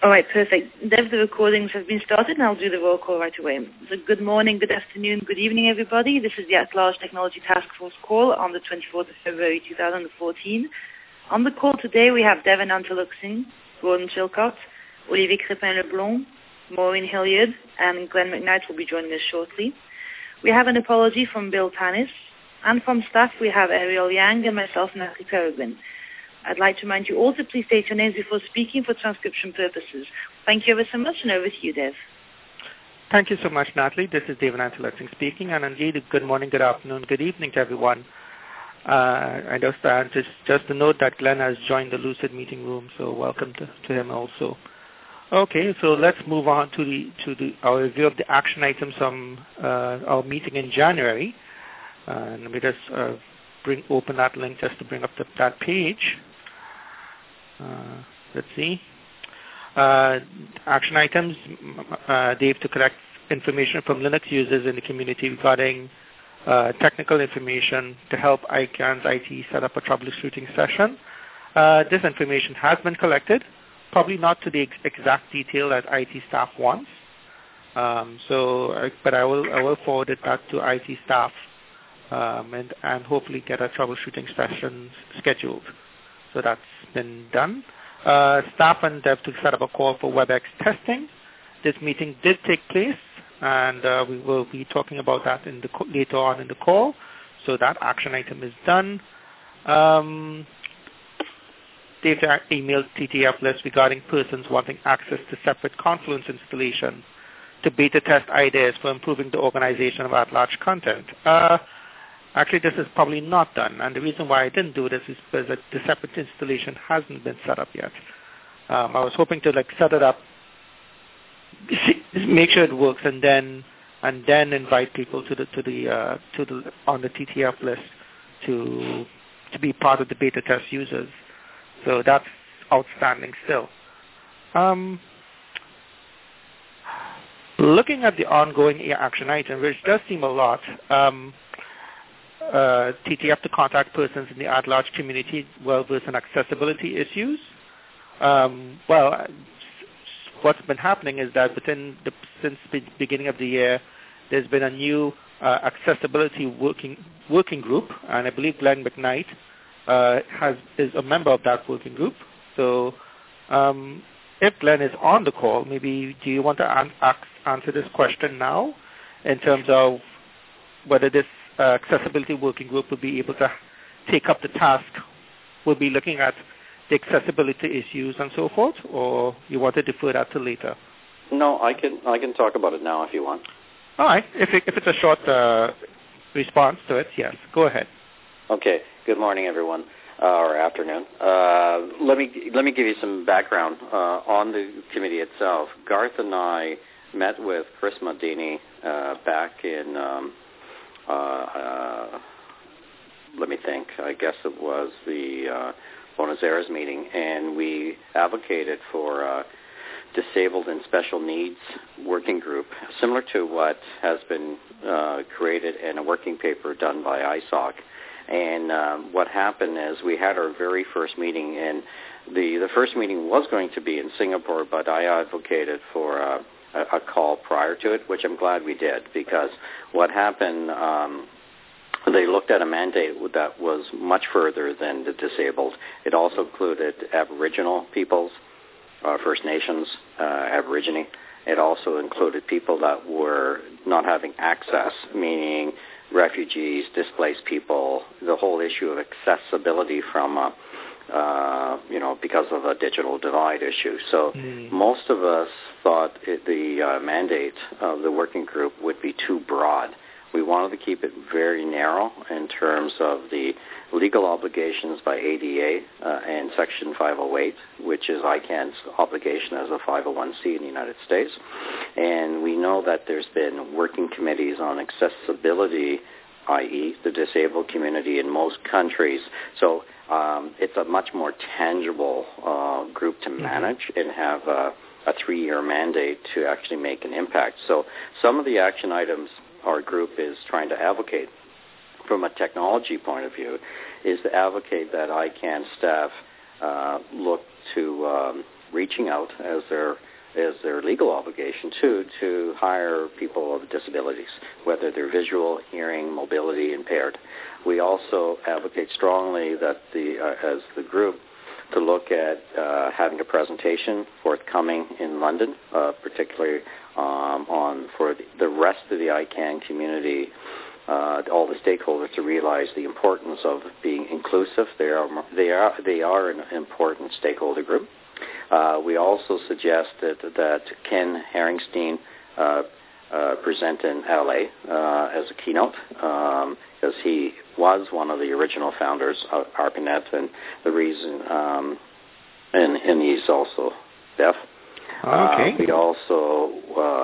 All right, perfect. Dev, the recordings have been started, and I'll do the roll call right away. So good morning, good afternoon, good evening, everybody. This is the At-Large Technology Task Force call on the 24th of February 2014. On the call today, we have Devin Anteluxing, Gordon Chilcott, Olivier Crépin-Leblond, Maureen Hilliard, and Glenn McKnight will be joining us shortly. We have an apology from Bill Tanis, and from staff, we have Ariel Yang and myself, Natalie Peregrine. I'd like to remind you all to please state your names before speaking for transcription purposes. Thank you ever so much, and over to you, Dev. Thank you so much, Natalie. This is David Anteluxing speaking, and indeed, good morning, good afternoon, good evening to everyone. I understand just to note that Glenn has joined the Lucid meeting room, so welcome to him also. Okay, so let's move on to our review of the action items from our meeting in January. Let me just open that link just to bring up that page. Let's see. Action items, Dave, to collect information from Linux users in the community regarding technical information to help ICANN's IT set up a troubleshooting session. This information has been collected, probably not to the exact detail that IT staff wants. But I will forward it back to IT staff and hopefully get a troubleshooting session scheduled. So that's been done. Staff and Dev to set up a call for WebEx testing. This meeting did take place, and we will be talking about that later on in the call. So that action item is done. Dave emailed TTF list regarding persons wanting access to separate Confluence installation to beta test ideas for improving the organization of at-large content. Actually, this is probably not done, and the reason why I didn't do this is because the separate installation hasn't been set up yet. I was hoping to set it up, make sure it works, and then invite people on the TTF list to be part of the beta test users. So that's outstanding still. Looking at the ongoing action item, which does seem a lot. TTF to contact persons in the at-large community well-versed in accessibility issues. What's been happening is that since the beginning of the year, there's been a new accessibility working group, and I believe Glenn McKnight is a member of that working group. So if Glenn is on the call, maybe do you want to answer this question now in terms of whether this accessibility working group will be able to take up the task? We'll be looking at the accessibility issues and so forth, or you want to defer that to later? No, I can talk about it now if you want. All right. If it's a short response to it, yes, go ahead. Okay. Good morning, everyone, or afternoon. Let me give you some background on the committee itself. Garth and I met with Chris Modini back in, let me think, I guess it was the Buenos Aires meeting, and we advocated for a disabled and special needs working group, similar to what has been created in a working paper done by ISOC. And what happened is we had our very first meeting, and the first meeting was going to be in Singapore, but I advocated for a call prior to it, which I'm glad we did, because what happened, they looked at a mandate that was much further than the disabled. It also included Aboriginal peoples, First Nations, Aborigine. It also included people that were not having access, meaning refugees, displaced people, the whole issue of accessibility from, because of a digital divide issue. So most of us thought the mandate of the working group would be too broad. We wanted to keep it very narrow in terms of the legal obligations by ADA and Section 508, which is ICANN's obligation as a 501c in the United States. And we know that there's been working committees on accessibility, i.e. the disabled community in most countries. So it's a much more tangible group to manage and have a 3-year mandate to actually make an impact. So some of the action items our group is trying to advocate from a technology point of view is to advocate that ICANN staff look to reaching out as their legal obligation to hire people with disabilities, whether they're visual, hearing, mobility impaired. We also advocate strongly that as the group to look at having a presentation forthcoming in London, particularly for the rest of the ICANN community, all the stakeholders to realize the importance of being inclusive. They are an important stakeholder group. We also suggested that Ken Haringstein present in LA as a keynote, because he was one of the original founders of ARPANET, and the reason, and he's also deaf. Okay. We also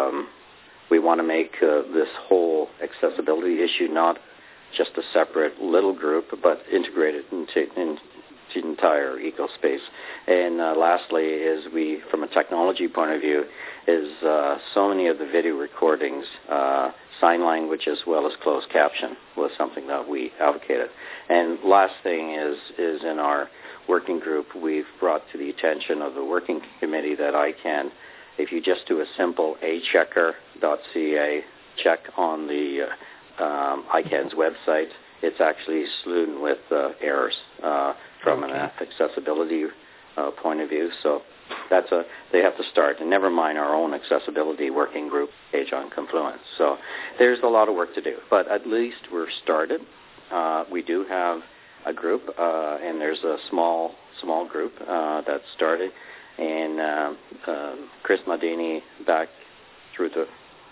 we want to make this whole accessibility issue not just a separate little group, but integrated into the entire ecospace. And lastly, is we, from a technology point of view, is so many of the video recordings, sign language as well as closed caption was something that we advocated. And last thing is in our working group, we've brought to the attention of the working committee that ICANN, if you just do a simple achecker.ca check on the ICANN's website, it's actually strewn with errors from an accessibility point of view. So they have to start, and never mind our own accessibility working group page on Confluence. So there's a lot of work to do, but at least we're started. We do have a group, and there's a small group that started, and Chris Madini, back through the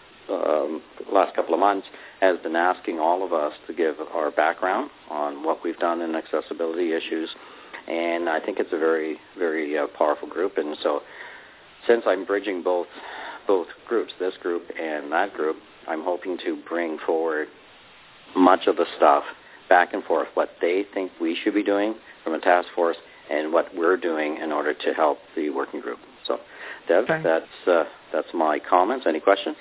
last couple of months, has been asking all of us to give our background on what we've done in accessibility issues, and I think it's a very, very powerful group. And so since I'm bridging both groups, this group and that group, I'm hoping to bring forward much of the stuff back and forth, what they think we should be doing from a task force and what we're doing in order to help the working group. So, Dev, that's my comments. Any questions?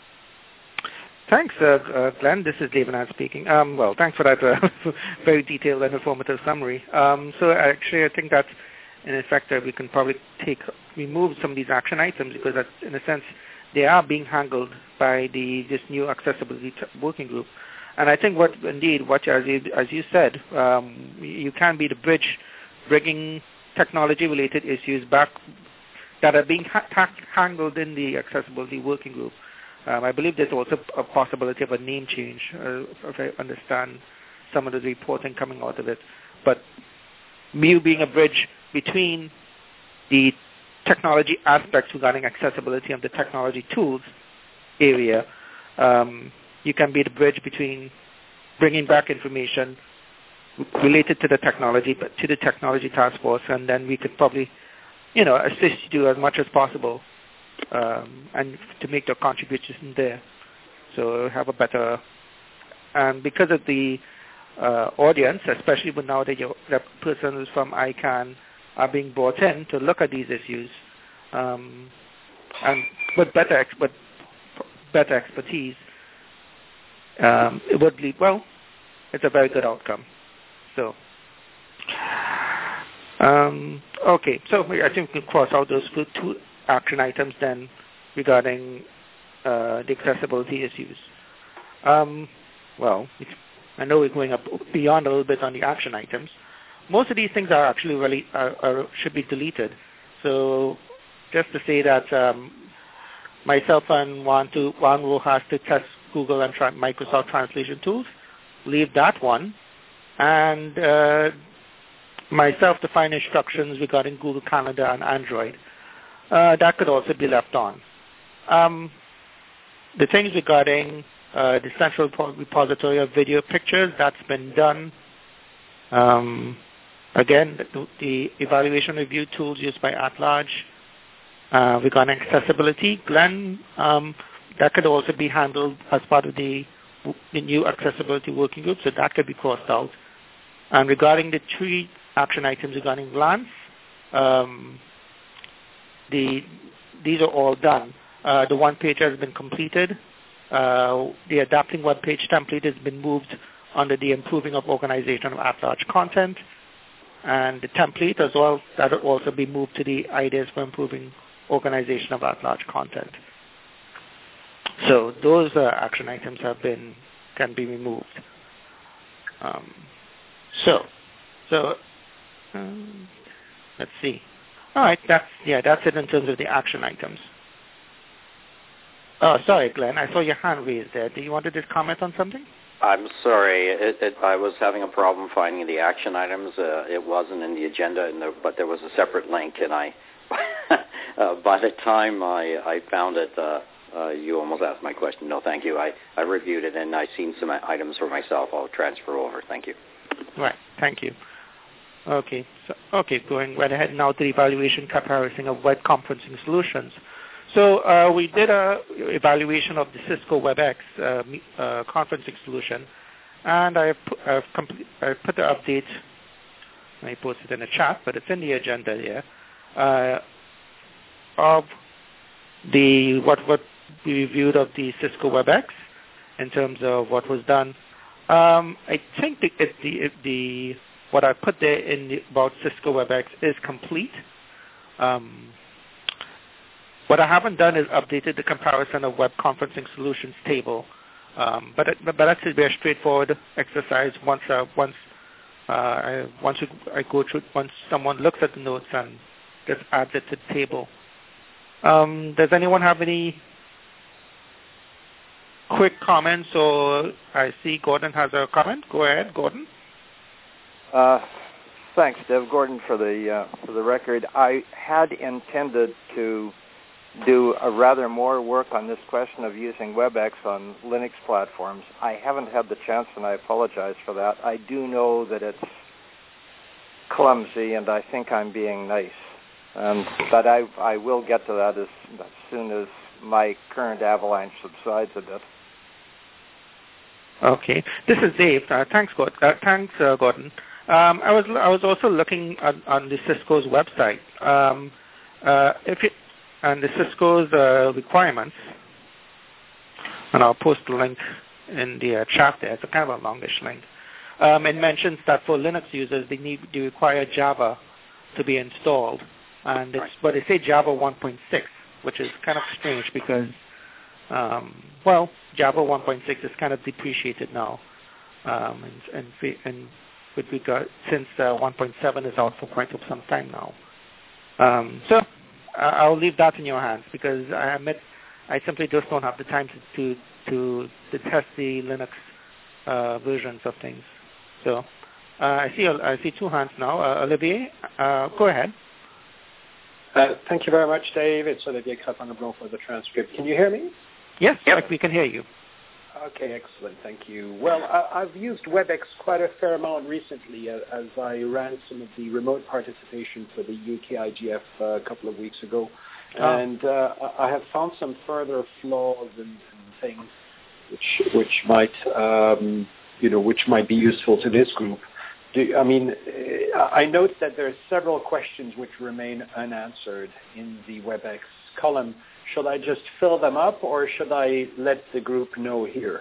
Thanks, Glenn. This is David Ann speaking. Well, thanks for that very detailed and informative summary. So actually, I think that, in effect, we can probably remove some of these action items because, in a sense, they are being handled by this new accessibility working group. And I think as you said, you can be the bridge, bringing technology-related issues back that are being handled in the accessibility working group. I believe there's also a possibility of a name change, if I understand some of the reporting coming out of it. But you being a bridge between the technology aspects regarding accessibility and the technology tools area, you can be the bridge between bringing back information related to the technology, but to the technology task force, and then we could probably, assist you as much as possible, and to make the contribution there. So have a better, and because of the audience, especially when now that the persons from ICANN are being brought in to look at these issues, and with better expertise, it would lead, it's a very good outcome. So, okay, so I think we can cross out those two action items then regarding the accessibility issues. I know we're going up beyond a little bit on the action items. Most of these things are actually really should be deleted. So just to say that myself and Juan will have to test Google and Microsoft translation tools, leave that one, and myself define instructions regarding Google Calendar and Android. That could also be left on. The things regarding the central repository of video pictures, that's been done. Again, the evaluation review tools used by at-large regarding accessibility, Glenn, that could also be handled as part of the new accessibility working group, so that could be crossed out. And regarding the 3 action items regarding GLANCE, these are all done. The one page has been completed. The adapting web page template has been moved under the improving of organization of at-large content. and the template as well, that will also be moved to the ideas for improving organization of at-large content. So those action items can be removed. Let's see. All right, that's it in terms of the action items. Oh, sorry, Glenn, I saw your hand raised there. Do you want to comment on something? I'm sorry. I was having a problem finding the action items. It wasn't in the agenda, but there was a separate link, and by the time I found it, you almost asked my question. No, thank you. I reviewed it, and I've seen some items for myself. I'll transfer over. Thank you. Right. Thank you. Okay. Going right ahead now to the evaluation comparison of web conferencing solutions. So we did a evaluation of the Cisco WebEx conferencing solution, and I put the update. I posted in the chat, but it's in the agenda here of what we reviewed of the Cisco WebEx in terms of what was done. I think what I put there about Cisco WebEx is complete. What I haven't done is updated the comparison of web conferencing solutions table, but that's a very straightforward exercise. Once someone looks at the notes and just adds it to the table. Does anyone have any quick comments? Or I see Gordon has a comment. Go ahead, Gordon. Thanks, Dave. Gordon, for the record. I had intended to do a rather more work on this question of using WebEx on Linux platforms. I haven't had the chance, and I apologize for that. I do know that it's clumsy, and I think I'm being nice. But I will get to that as soon as my current avalanche subsides a bit. Okay. This is Dave. Thanks, Gordon. I was also looking on the Cisco's website. And the Cisco's requirements, and I'll post the link in the chat there. It's a kind of a longish link. It mentions that for Linux users, they require Java to be installed, and but they say Java 1.6, which is kind of strange because, Java 1.6 is kind of depreciated now, and with regard since 1.7 is out for quite some time now. So I'll leave that in your hands because I admit I simply just don't have the time to test the Linux versions of things. So I see two hands now. Olivier, go ahead. Thank you very much, Dave. It's Olivier Crepin-Leblond for the transcript. Can you hear me? Yes, yep. We can hear you. Okay, excellent. Thank you. Well, I've used WebEx quite a fair amount recently as I ran some of the remote participation for the UK IGF a couple of weeks ago. And I have found some further flaws and things which might be useful to this group. I note that there are several questions which remain unanswered in the WebEx column. Should I just fill them up, or should I let the group know here?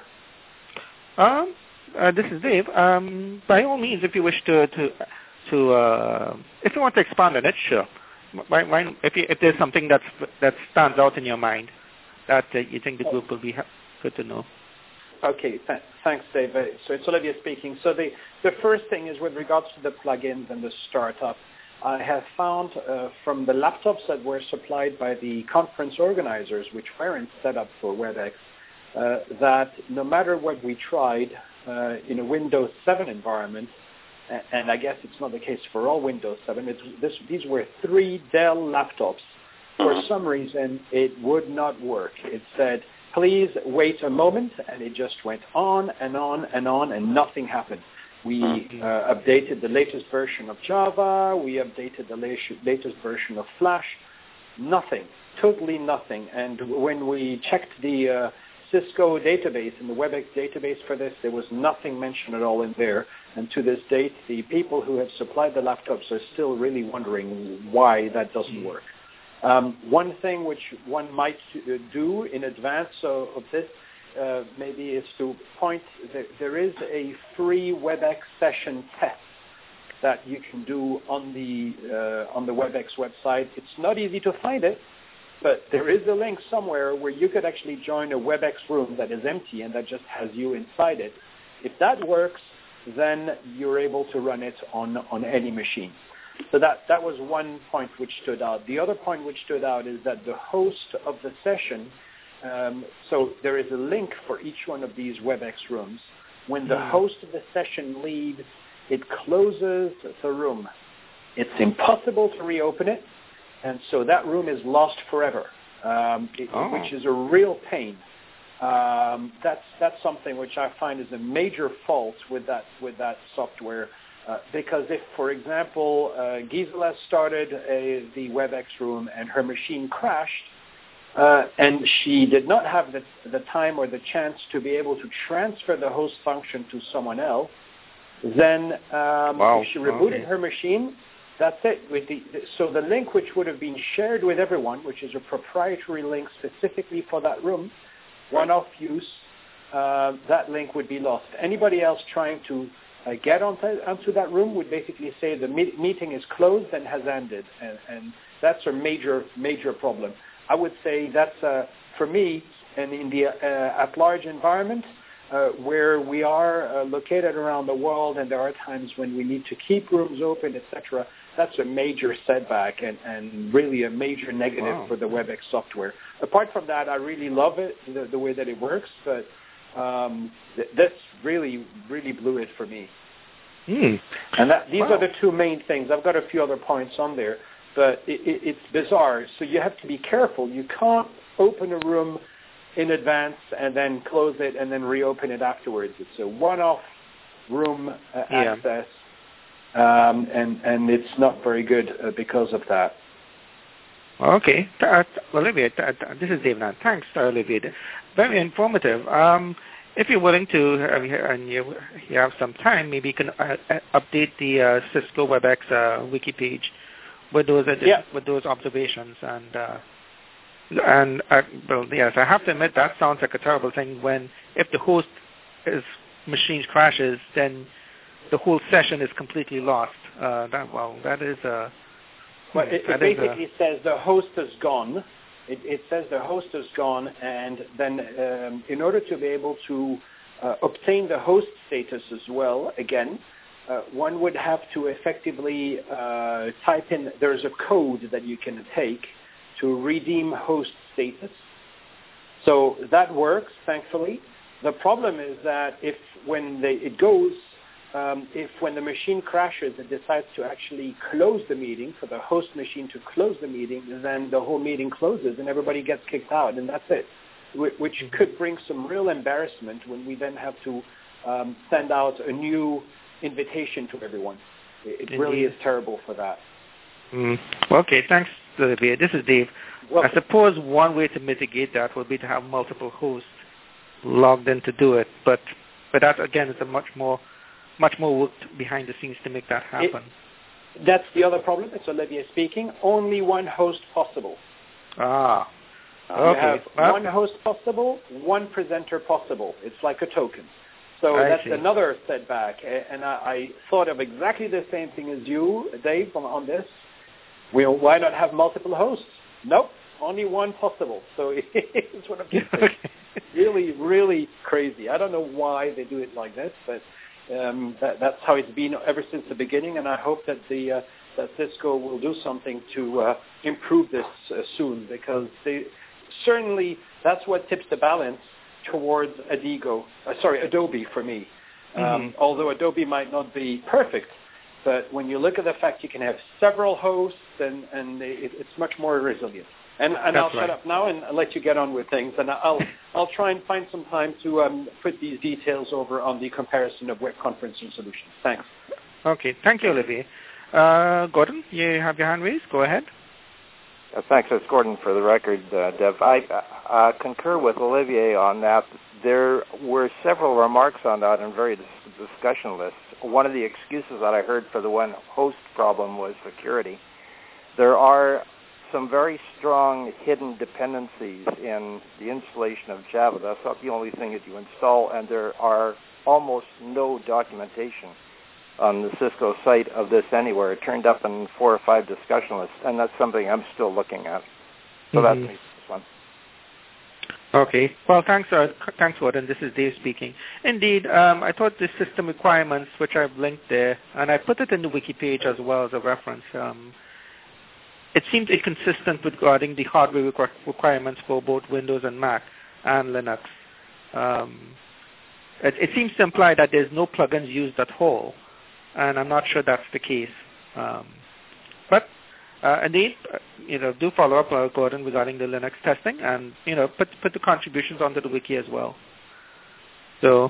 This is Dave. By all means, if you wish to if you want to expand on it, sure. If there's something that stands out in your mind that you think the group will be good to know. Okay, thanks, Dave. So it's Olivier speaking. So the first thing is with regards to the plugins and the startup. I have found from the laptops that were supplied by the conference organizers, which weren't set up for WebEx, that no matter what we tried in a Windows 7 environment, and I guess it's not the case for all Windows 7, these were 3 Dell laptops. For some reason, it would not work. It said, please wait a moment, and it just went on and on and on, and nothing happened. We updated the latest version of Java. We updated the latest version of Flash. Nothing, totally nothing. And when we checked the Cisco database and the WebEx database for this, there was nothing mentioned at all in there. And to this date, the people who have supplied the laptops are still really wondering why that doesn't work. One thing which one might do in advance of this maybe is to point that there is a free WebEx session test that you can do on the WebEx website. It's not easy to find it, but there is a link somewhere where you could actually join a WebEx room that is empty and that just has you inside it. If that works, then you're able to run it on any machine. So that was one point which stood out. The other point which stood out is that the host of the session, so there is a link for each one of these WebEx rooms. When the host of the session leaves, it closes the room. It's impossible to reopen it, and so that room is lost forever, which is a real pain. That's something which I find is a major fault with that software, because if, for example, Gisela started the WebEx room and her machine crashed, and she did not have the time or the chance to be able to transfer the host function to someone else, then if she rebooted her machine, that's it. So the link which would have been shared with everyone, which is a proprietary link specifically for that room, one-off use, that link would be lost. Anybody else trying to get onto that room would basically say the meeting is closed and has ended, and that's a major, major problem. I would say that's, for me, and in the at-large environment, where we are located around the world, and there are times when we need to keep rooms open, etc., that's a major setback and really a major negative for the WebEx software. Apart from that, I really love it, the way that it works, but this really, really blew it for me. And these are the two main things. I've got a few other points on there, but it's bizarre. So you have to be careful. You can't open a room in advance and then close it and then reopen it afterwards. It's a one-off room access, and it's not very good because of that. Okay. Olivier, this is Dave Nant. Thanks, Olivier. Very informative. If you're willing to, and you have some time, maybe you can update the Cisco WebEx wiki page with those observations. Well, yes, I have to admit that sounds like a terrible thing. If the host machine crashes, then the whole session is completely lost. That is. Well, it basically says the host is gone. It says the host is gone, and then in order to be able to obtain the host status as well, again, one would have to effectively type in, there's a code that you can take to redeem host status. So that works, thankfully. The problem is that when the machine crashes, it decides to actually close the meeting, for the host machine to close the meeting, then the whole meeting closes and everybody gets kicked out, and that's it, which could bring some real embarrassment when we then have to send out a new invitation to everyone. It really is terrible for that. Okay, thanks, Olivier. This is Dave. Well, I suppose one way to mitigate that would be to have multiple hosts logged in to do it, but that, again, is a much more work behind the scenes to make that happen. That's the other problem. It's Olivier speaking. Only one host possible. Okay. You have one host possible, one presenter possible. It's like a token. So that's another setback. And I thought of exactly the same thing as you, Dave, on this. Why not have multiple hosts? Nope, only one possible. So it's one of these things. Really, really crazy. I don't know why they do it like this, but that's how it's been ever since the beginning, and I hope that that Cisco will do something to improve this soon, because certainly that's what tips the balance towards Adobe for me. Although Adobe might not be perfect, but when you look at the fact you can have several hosts, and it's much more resilient. And I'll shut up now and let you get on with things. And I'll try and find some time to put these details over on the comparison of web conferencing solutions. Thanks. Okay. Thank you, Olivier. Gordon, you have your hand raised. Go ahead. Thanks. It's Gordon for the record, Dev. I concur with Olivier on that. There were several remarks on that in various discussion lists. One of the excuses that I heard for the one host problem was security. There are some very strong hidden dependencies in the installation of Java. That's not the only thing that you install, and there are almost no documentation on the Cisco site of this anywhere. It turned up in 4 or 5 discussion lists, and that's something I'm still looking at. So that's me, this one. Okay. Well, thanks, Gordon. This is Dave speaking. Indeed, I thought the system requirements, which I've linked there, and I put it in the wiki page as well as a reference. It seems inconsistent regarding the hardware requirements for both Windows and Mac and Linux. It seems to imply that there's no plugins used at all, and I'm not sure that's the case. But indeed, do follow up, Gordon, regarding the Linux testing, and put the contributions onto the wiki as well. So,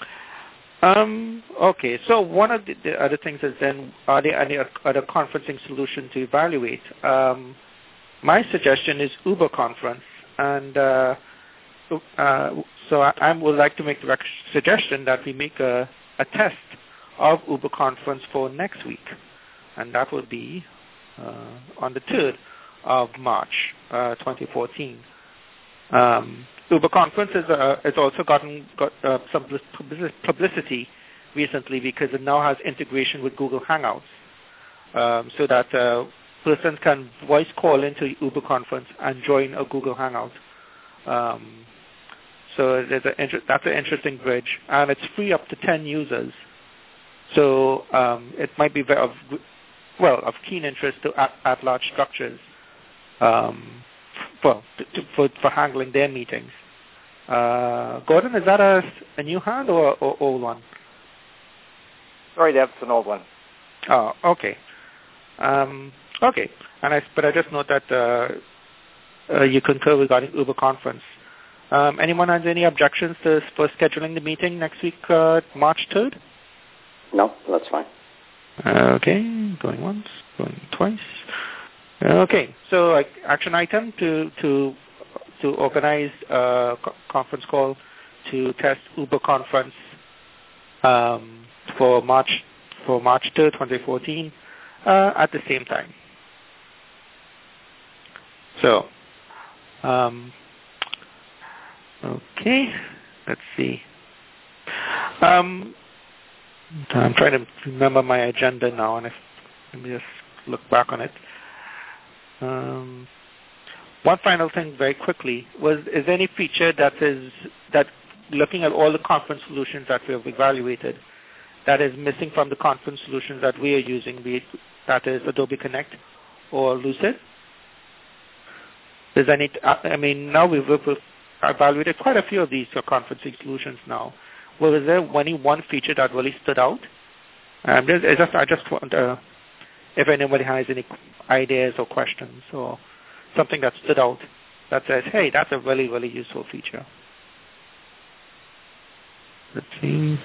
okay. So one of the other things is then, are there any other conferencing solutions to evaluate? My suggestion is Uber Conference, and so I would like to make the suggestion that we make a test of Uber Conference for next week, and that will be on the 3rd of March, 2014. Uber Conference has also got some publicity recently because it now has integration with Google Hangouts, so that persons can voice call into Uber Conference and join a Google Hangout. So that's an interesting bridge, and it's free up to 10 users. So it might be of keen interest to at-large structures for handling their meetings. Gordon, is that a new hand or old one? Sorry, that's an old one. Oh, okay. Okay, but I just note that you concur regarding Uber Conference. Anyone has any objections for scheduling the meeting next week, March 3rd? No, that's fine. Okay, going once, going twice. Okay, so action item to organize a conference call to test Uber Conference for March 3rd, 2014, at the same time. So, okay, let's see. I'm trying to remember my agenda now, and let me just look back on it. One final thing very quickly is there any feature that looking at all the conference solutions that we have evaluated that is missing from the conference solutions that we are using, be it that is Adobe Connect or Lucid? Now we've evaluated quite a few of these conferencing solutions now. Well, is there any one feature that really stood out? I just wonder if anybody has any ideas or questions or something that stood out that says, hey, that's a really, really useful feature. Let's see.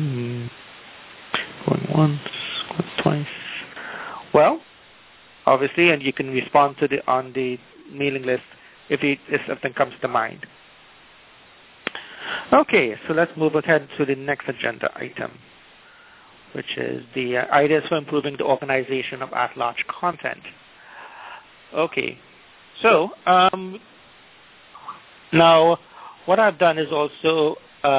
Going once, going twice. Well, obviously, and you can respond on the mailing list if something comes to mind. Okay, so let's move ahead to the next agenda item, which is the ideas for improving the organization of at-large content. Okay, so now what I've done is also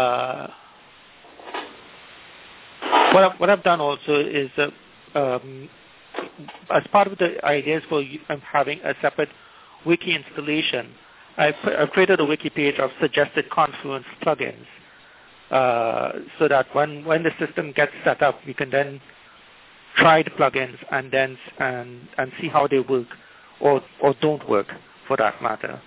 as part of the ideas for having a separate wiki installation, I've created a wiki page of suggested Confluence plugins, so that when the system gets set up, we can then try the plugins and see how they work or don't work, for that matter.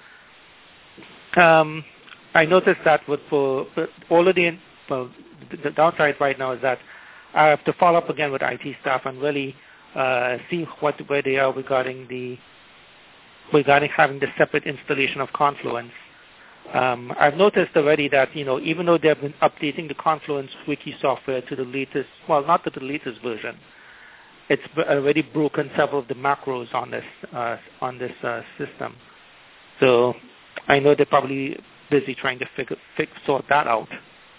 I noticed that for all of the downside right now is that I have to follow up again with IT staff and really see where they are regarding having the separate installation of Confluence. I've noticed already that, even though they've been updating the Confluence wiki software to the latest, well, not to the latest version, it's already broken several of the macros on this system. So I know they're probably busy trying to sort that out.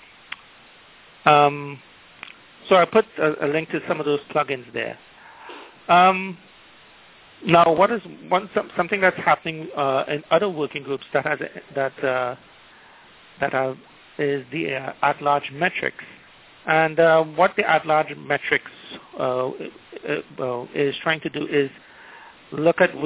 So I put a link to some of those plugins there. Now, what is something that's happening in other working groups is the at-large metrics, And what the at-large metrics is trying to do is look at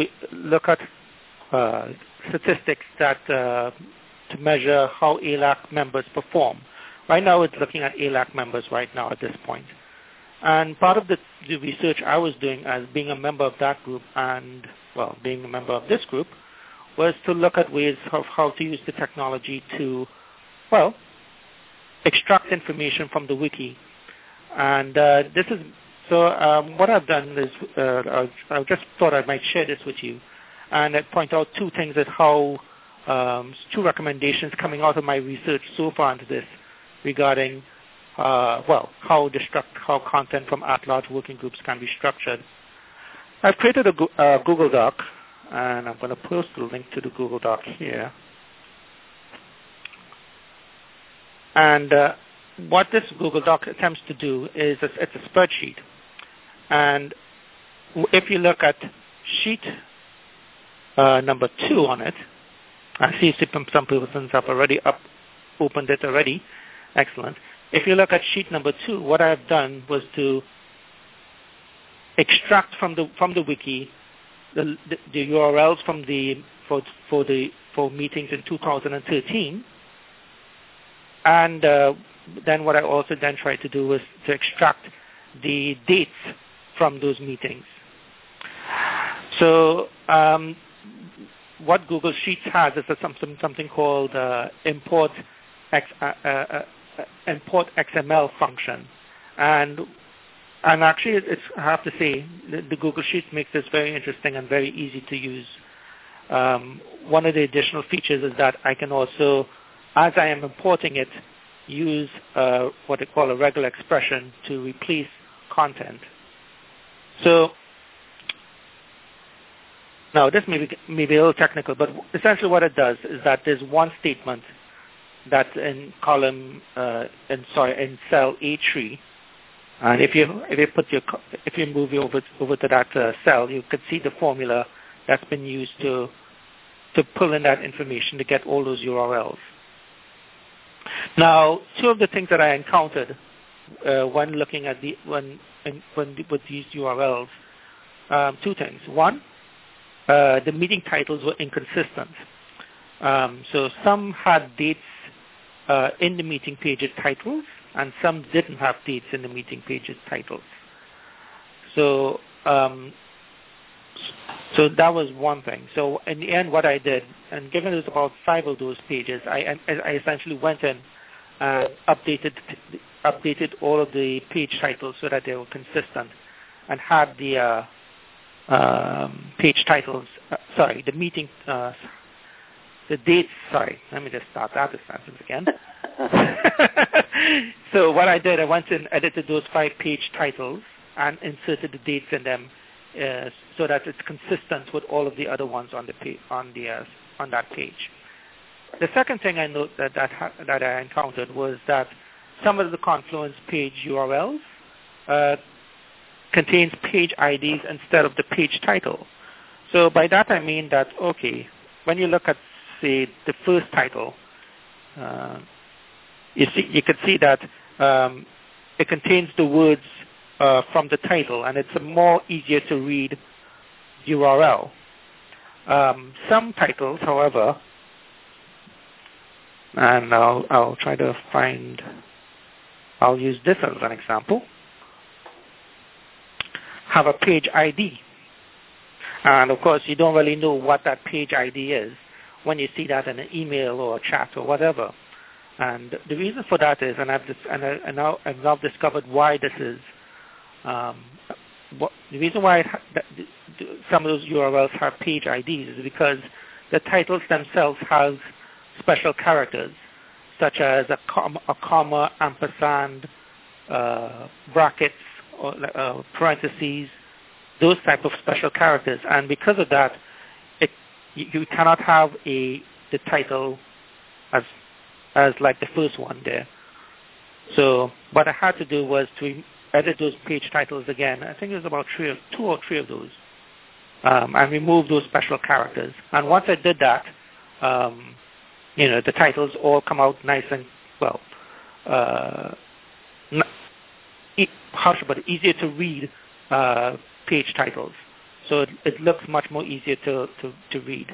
statistics that to measure how ALAC members perform. Right now, it's looking at ALAC members right now at this point. And part of the research I was doing as being a member of that group and, well, being a member of this group was to look at ways of how to use the technology to, well, extract information from the wiki. And this is, so what I've done is, I just thought I might share this with you and I'd point out two things as how, two recommendations coming out of my research so far into this regarding, how content from at-large working groups can be structured. I've created a Google Doc, and I'm going to post the link to the Google Doc here. And what this Google Doc attempts to do is it's a spreadsheet. And if you look at sheet number 2 on it, I see some persons have already opened it already. Excellent. If you look at sheet number 2, what I've done was to extract from the wiki the URLs from for meetings in 2013, and then what I also then tried to do was to extract the dates from those meetings. So what Google Sheets has is something called import XML function, and actually, I have to say, the Google Sheets makes this very interesting and very easy to use. One of the additional features is that I can also, as I am importing it, use what they call a regular expression to replace content. So now this may be a little technical, but essentially what it does is that there's one statement that's in column, in cell A3. And if you move over to that cell, you could see the formula that's been used to pull in that information to get all those URLs. Now, two of the things that I encountered when looking at with these URLs, two things. One, the meeting titles were inconsistent. So some had dates in the meeting pages titles, and some didn't have dates in the meeting pages titles. So so that was one thing. So in the end, what I did, and given it was about 5 of those pages, I essentially went in and updated all of the page titles so that they were consistent, and had the page titles, the meeting, the dates, let me just start that sentence again. So what I did, I went and edited those 5 page titles and inserted the dates in them so that it's consistent with all of the other ones on that page. The second thing I note that I encountered was that some of the Confluence page URLs contains page IDs instead of the page title. So by that I mean that, okay, when you look at, say, the first title, you could see that it contains the words from the title, and it's a more easier to read URL. Some titles, however, and I'll try to find, I'll use this as an example, have a page ID. And of course, you don't really know what that page ID is when you see that in an email or a chat or whatever. And the reason for that is, and I've now discovered why this is. The reason why some of those URLs have page IDs is because the titles themselves have special characters, such as a comma, ampersand, brackets, or parentheses, those type of special characters. And because of that, you cannot have the title as like the first one there. So what I had to do was to edit those page titles again. I think there's about 2 or 3 of those, and remove those special characters. And once I did that, the titles all come out nice and easier to read page titles. So it looks much more easier to read.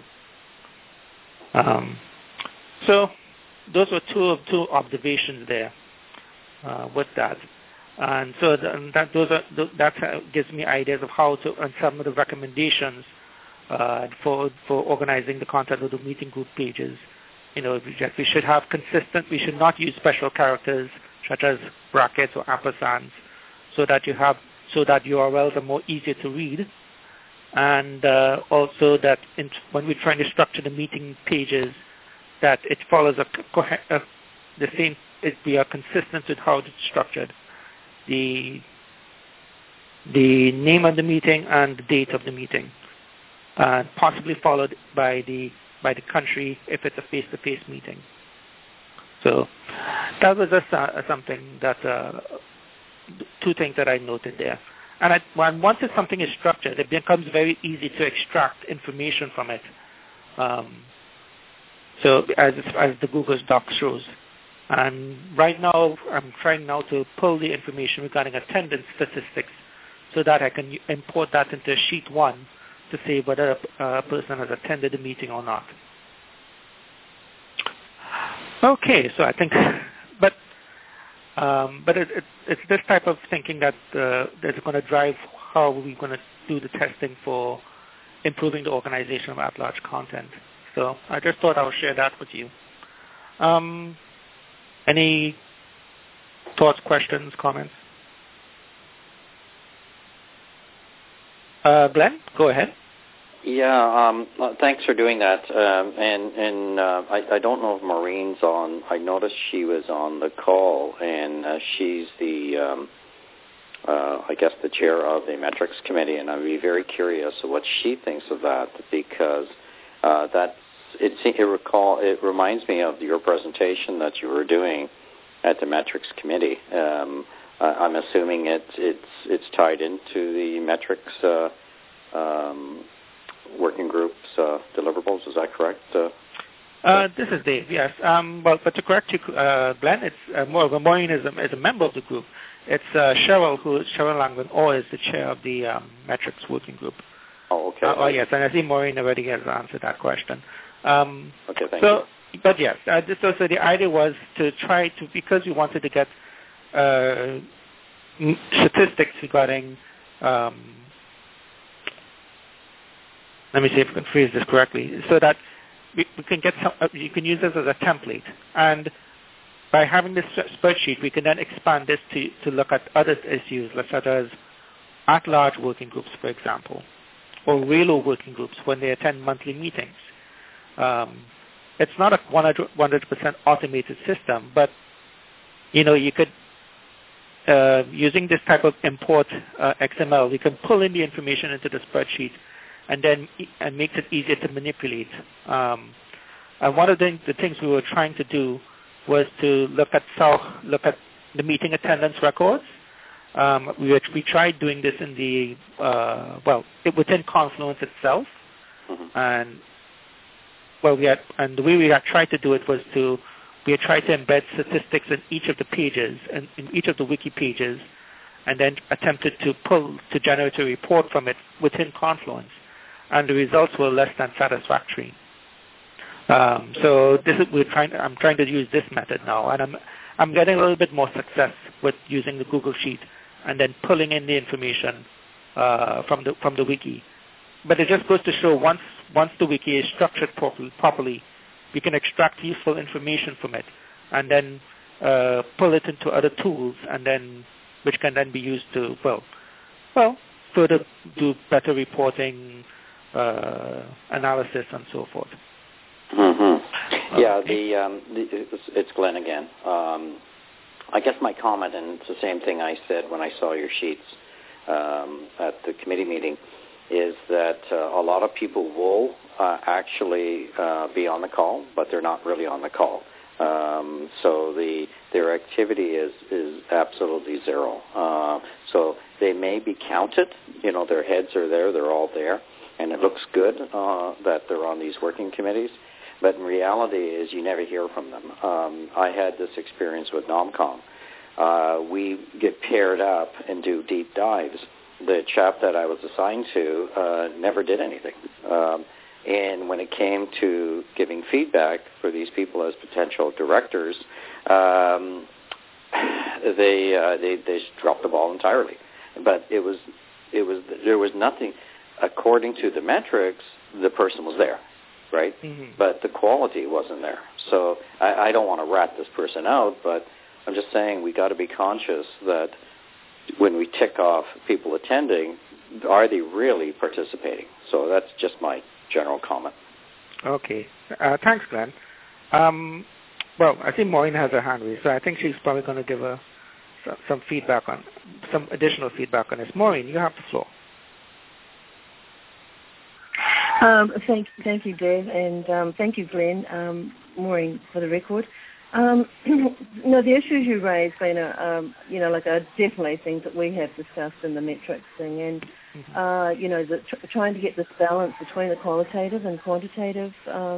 So those were two observations there with that. And so that gives me ideas of how to, and some of the recommendations for organizing the content of the meeting group pages. That we should have consistent, we should not use special characters such as brackets or ampersands, so that URLs are more easier to read. And also that when we're trying to structure the meeting pages, that it follows the same, we are consistent with how it's structured. The name of the meeting and the date of the meeting, possibly followed by the country if it's a face-to-face meeting. So that was just something that, two things that I noted there. And once something is structured, it becomes very easy to extract information from it. So as the Google Doc shows. And right now, I'm trying now to pull the information regarding attendance statistics so that I can import that into Sheet 1 to say whether a person has attended the meeting or not. Okay, so I think, but it's this type of thinking that that's going to drive how we're going to do the testing for improving the organization of at-large content. So I just thought I'll share that with you. Any thoughts, questions, comments? Glenn, go ahead. Yeah, thanks for doing that. I don't know if Maureen's on. I noticed she was on the call, and she's the, I guess, the chair of the metrics committee, and I'd be very curious what she thinks of that, because it reminds me of your presentation that you were doing at the metrics committee. I'm assuming it's tied into the metrics working groups deliverables. Is that correct? This is Dave. Yes. But to correct you, Glenn, it's Maureen is a member of the group. It's Cheryl Langland, or is the chair of the metrics working group. Oh, okay. Yes, and I see Maureen already has answered that question. Okay, thank you. But yes, so the idea was to try to, because we wanted to get statistics regarding, let me see if I can phrase this correctly, so that we can get you can use this as a template. And by having this spreadsheet, we can then expand this to look at other issues, such as at-large working groups, for example, or RELO working groups when they attend monthly meetings. It's not a 100% automated system, but you could, using this type of import XML, we can pull in the information into the spreadsheet, and makes it easier to manipulate. And one of the things we were trying to do was to look at the meeting attendance records. We tried doing this in within Confluence itself, and the way we had tried to do it was we had tried to embed statistics in each of the pages and in each of the wiki pages, and then attempted to generate a report from it within Confluence, and the results were less than satisfactory. So I'm trying to use this method now, and I'm getting a little bit more success with using the Google Sheet and then pulling in the information from the wiki. But it just goes to show once the wiki is structured properly, we can extract useful information from it, and then pull it into other tools, and then which can then be used to further do better reporting, analysis, and so forth. Yeah, it's Glenn again. I guess my comment, and it's the same thing I said when I saw your sheets at the committee meeting, is that a lot of people will actually be on the call, but they're not really on the call. So their activity is absolutely zero. So they may be counted. Their heads are there. They're all there. And it looks good that they're on these working committees. But in reality is you never hear from them. I had this experience with NomCom we get paired up and do deep dives. The chap that I was assigned to never did anything. And when it came to giving feedback for these people as potential directors, they dropped the ball entirely. But there was nothing. According to the metrics, the person was there, right? Mm-hmm. But the quality wasn't there. So I don't want to rat this person out, but I'm just saying we got to be conscious that when we tick off people attending, are they really participating? So that's just my general comment. Okay. Thanks, Glenn. Well, I think Maureen has her hand raised, so I think she's probably going to give some additional feedback on this. Maureen, you have the floor. Thank you, Dave, and thank you, Glenn. Maureen, for the record. No, the issues you raised, Lena, are definitely things that we have discussed in the metrics thing, and trying to get this balance between the qualitative and quantitative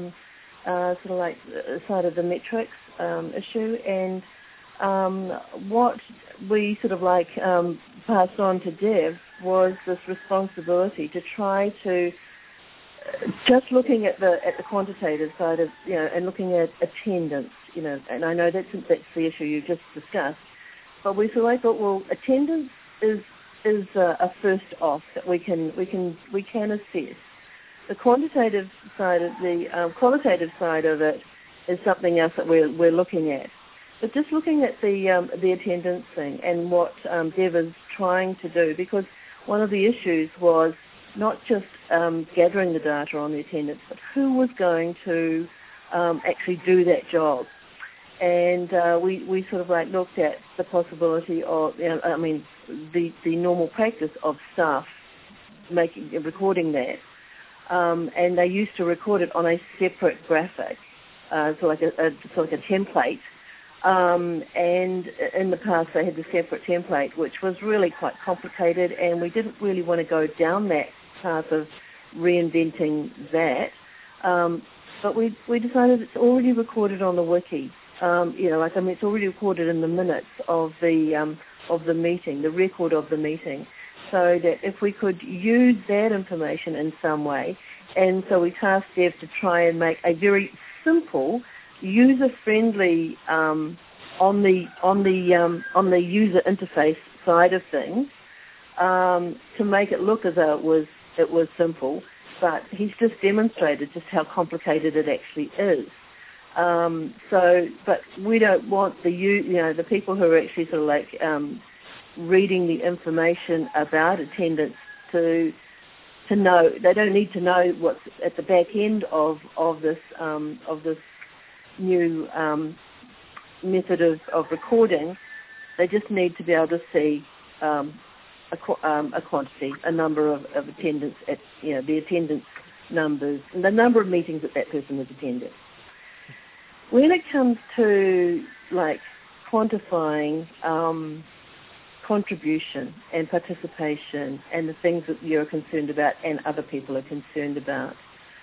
side of the metrics issue, and what we passed on to Dev was this responsibility to try to just looking at the quantitative side of and looking at attendance, and I know that's the issue you just discussed, but we thought, well, attendance is a first off that we can assess. The quantitative side of the qualitative side of it is something else that we're looking at. But just looking at the attendance thing and what Dev is trying to do, because one of the issues was not just gathering the data on the attendance, but who was going to actually do that job. And we looked at the possibility of, the normal practice of staff recording that. And they used to record it on a separate graphic, so like a template. And in the past they had the separate template, which was really quite complicated, and we didn't really want to go down that path of reinventing that. But we decided it's already recorded on the wiki. It's already recorded in the minutes of the meeting, the record of the meeting, so that if we could use that information in some way, and so we tasked Dev to try and make a very simple, user-friendly on the user interface side of things, to make it look as though it was simple, but he's just demonstrated just how complicated it actually is. But we don't want the people who are actually reading the information about attendance to know. They don't need to know what's at the back end of this new method of recording. They just need to be able to see a quantity, a number of attendance at the attendance numbers, and the number of meetings that person has attended. When it comes to quantifying contribution and participation and the things that you're concerned about and other people are concerned about,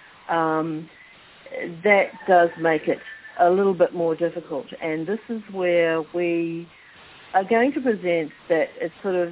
that does make it a little bit more difficult. And this is where we are going to present that it's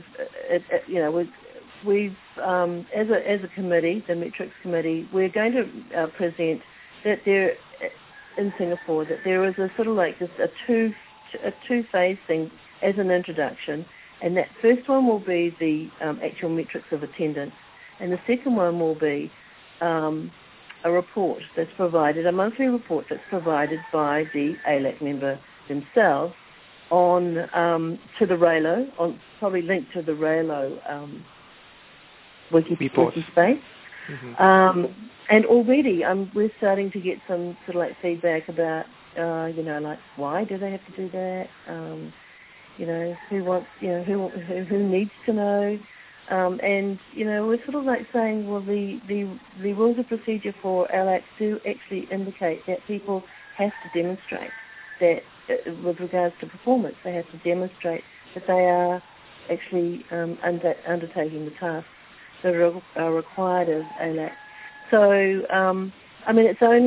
we've as a committee, the metrics committee, we're going to present that there in Singapore that there is a a two-phase thing as an introduction, and that first one will be the actual metrics of attendance, and the second one will be a report that's provided, a monthly report that's provided by the ALAC member themselves on to the Raylo, probably linked to the Raylo wiki space. Mm-hmm. And already we're starting to get some feedback about, why do they have to do that? Who wants, who needs to know? And we're saying, well, the rules of procedure for ALAC do actually indicate that people have to demonstrate that, with regards to performance, they have to demonstrate that they are actually undertaking the tasks that are required of ALAC. So,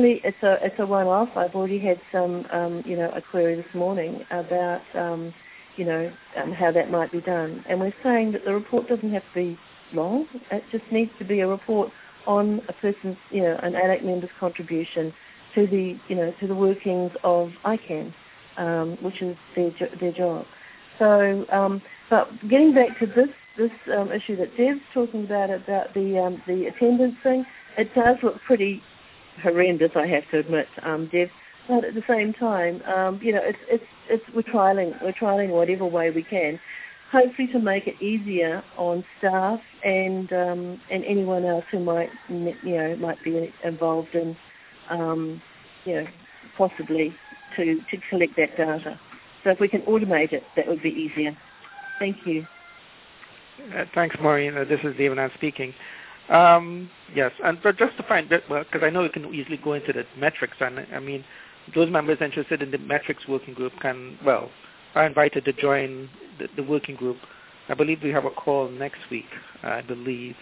it's a one-off. I've already had some, a query this morning about, how that might be done. And we're saying that the report doesn't have to be long. It just needs to be a report on a person's, an ALAC member's contribution to the workings of ICANN, which is their job. So, but getting back to this issue that Dev's talking about the attendance thing, it does look pretty horrendous, I have to admit, Dev. But at the same time, we're trialing whatever way we can, hopefully to make it easier on staff and anyone else who might be involved in possibly to collect that data. So if we can automate it, that would be easier. Thank you. Thanks, Maureen. This is David Ann speaking. Yes, but just to find that, because I know you can easily go into the metrics, and I mean, those members interested in the metrics working group are invited to join the working group. I believe we have a call next week, I believe.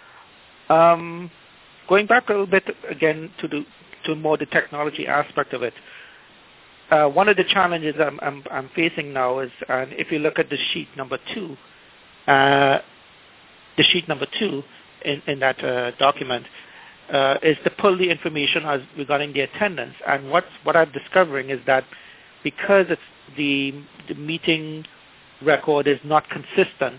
Going back a little bit again to more the technology aspect of it. One of the challenges I'm facing now is, if you look at the sheet number 2, in that document, is to pull the information regarding the attendance. And what I'm discovering is that because it's the meeting record is not consistent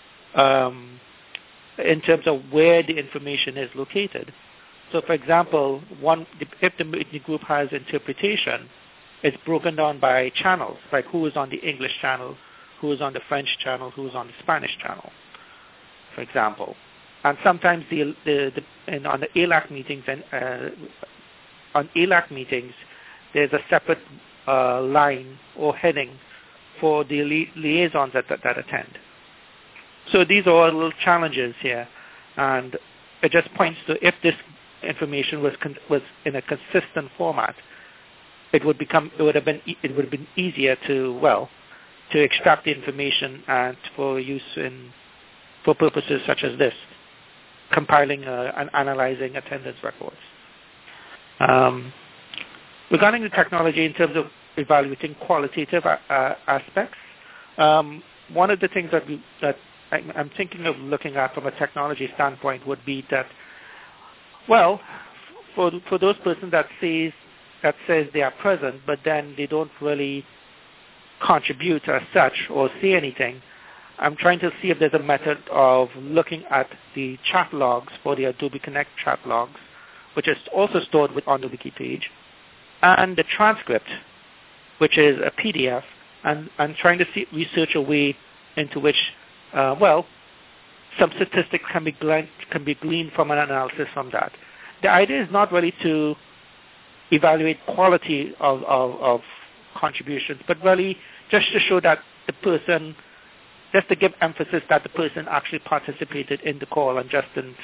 in terms of where the information is located. So, for example, if the meeting group has interpretation, it's broken down by channels, like who is on the English channel, who is on the French channel, who is on the Spanish channel, for example. And sometimes on the ALAC meetings there's a separate line or heading for the liaisons that attend. So these are all little challenges here, and it just points to if this information was in a consistent format, it would have been easier to extract the information and for use for purposes such as this, compiling and analyzing attendance records. Regarding the technology in terms of evaluating qualitative aspects, one of the things that I'm thinking of looking at from a technology standpoint would be that, for those persons that says they are present, but then they don't really contribute as such or say anything, I'm trying to see if there's a method of looking at the chat logs for the Adobe Connect chat logs, which is also stored on the wiki page, and the transcript, which is a PDF, and trying to research a way into which, some statistics can be gleaned from an analysis from that. The idea is not really to evaluate quality of contributions, but really just to show that the person, just to give emphasis that the person actually participated in the call and just didn't,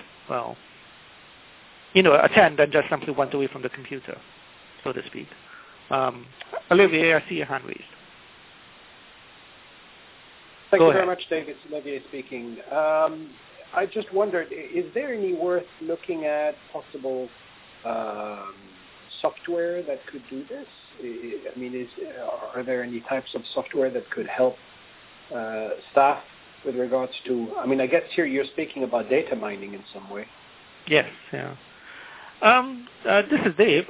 attend and just simply went away from the computer, so to speak. Olivier, I see your hand raised. Thank you very much, David. It's Olivier speaking. I just wondered, is there any worth looking at possible software that could do this? I mean, are there any types of software that could help staff with regards to, I guess here you're speaking about data mining in some way. Yes, yeah. This is Dave.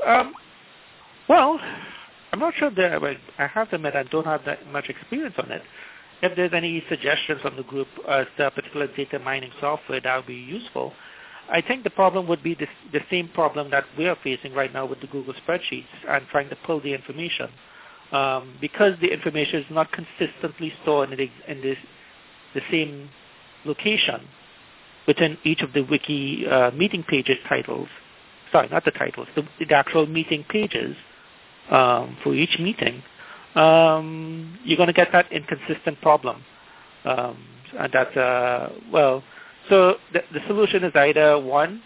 I'm not sure that, I have to admit I don't have that much experience on it. If there's any suggestions from the group as to a particular data mining software, that would be useful. I think the problem would be the same problem that we are facing right now with the Google spreadsheets and trying to pull the information. Because the information is not consistently stored in the same location within each of the wiki meeting pages titles. Sorry, not the titles, the actual meeting pages for each meeting. You're going to get that inconsistent problem. And that's, so the solution is either, one,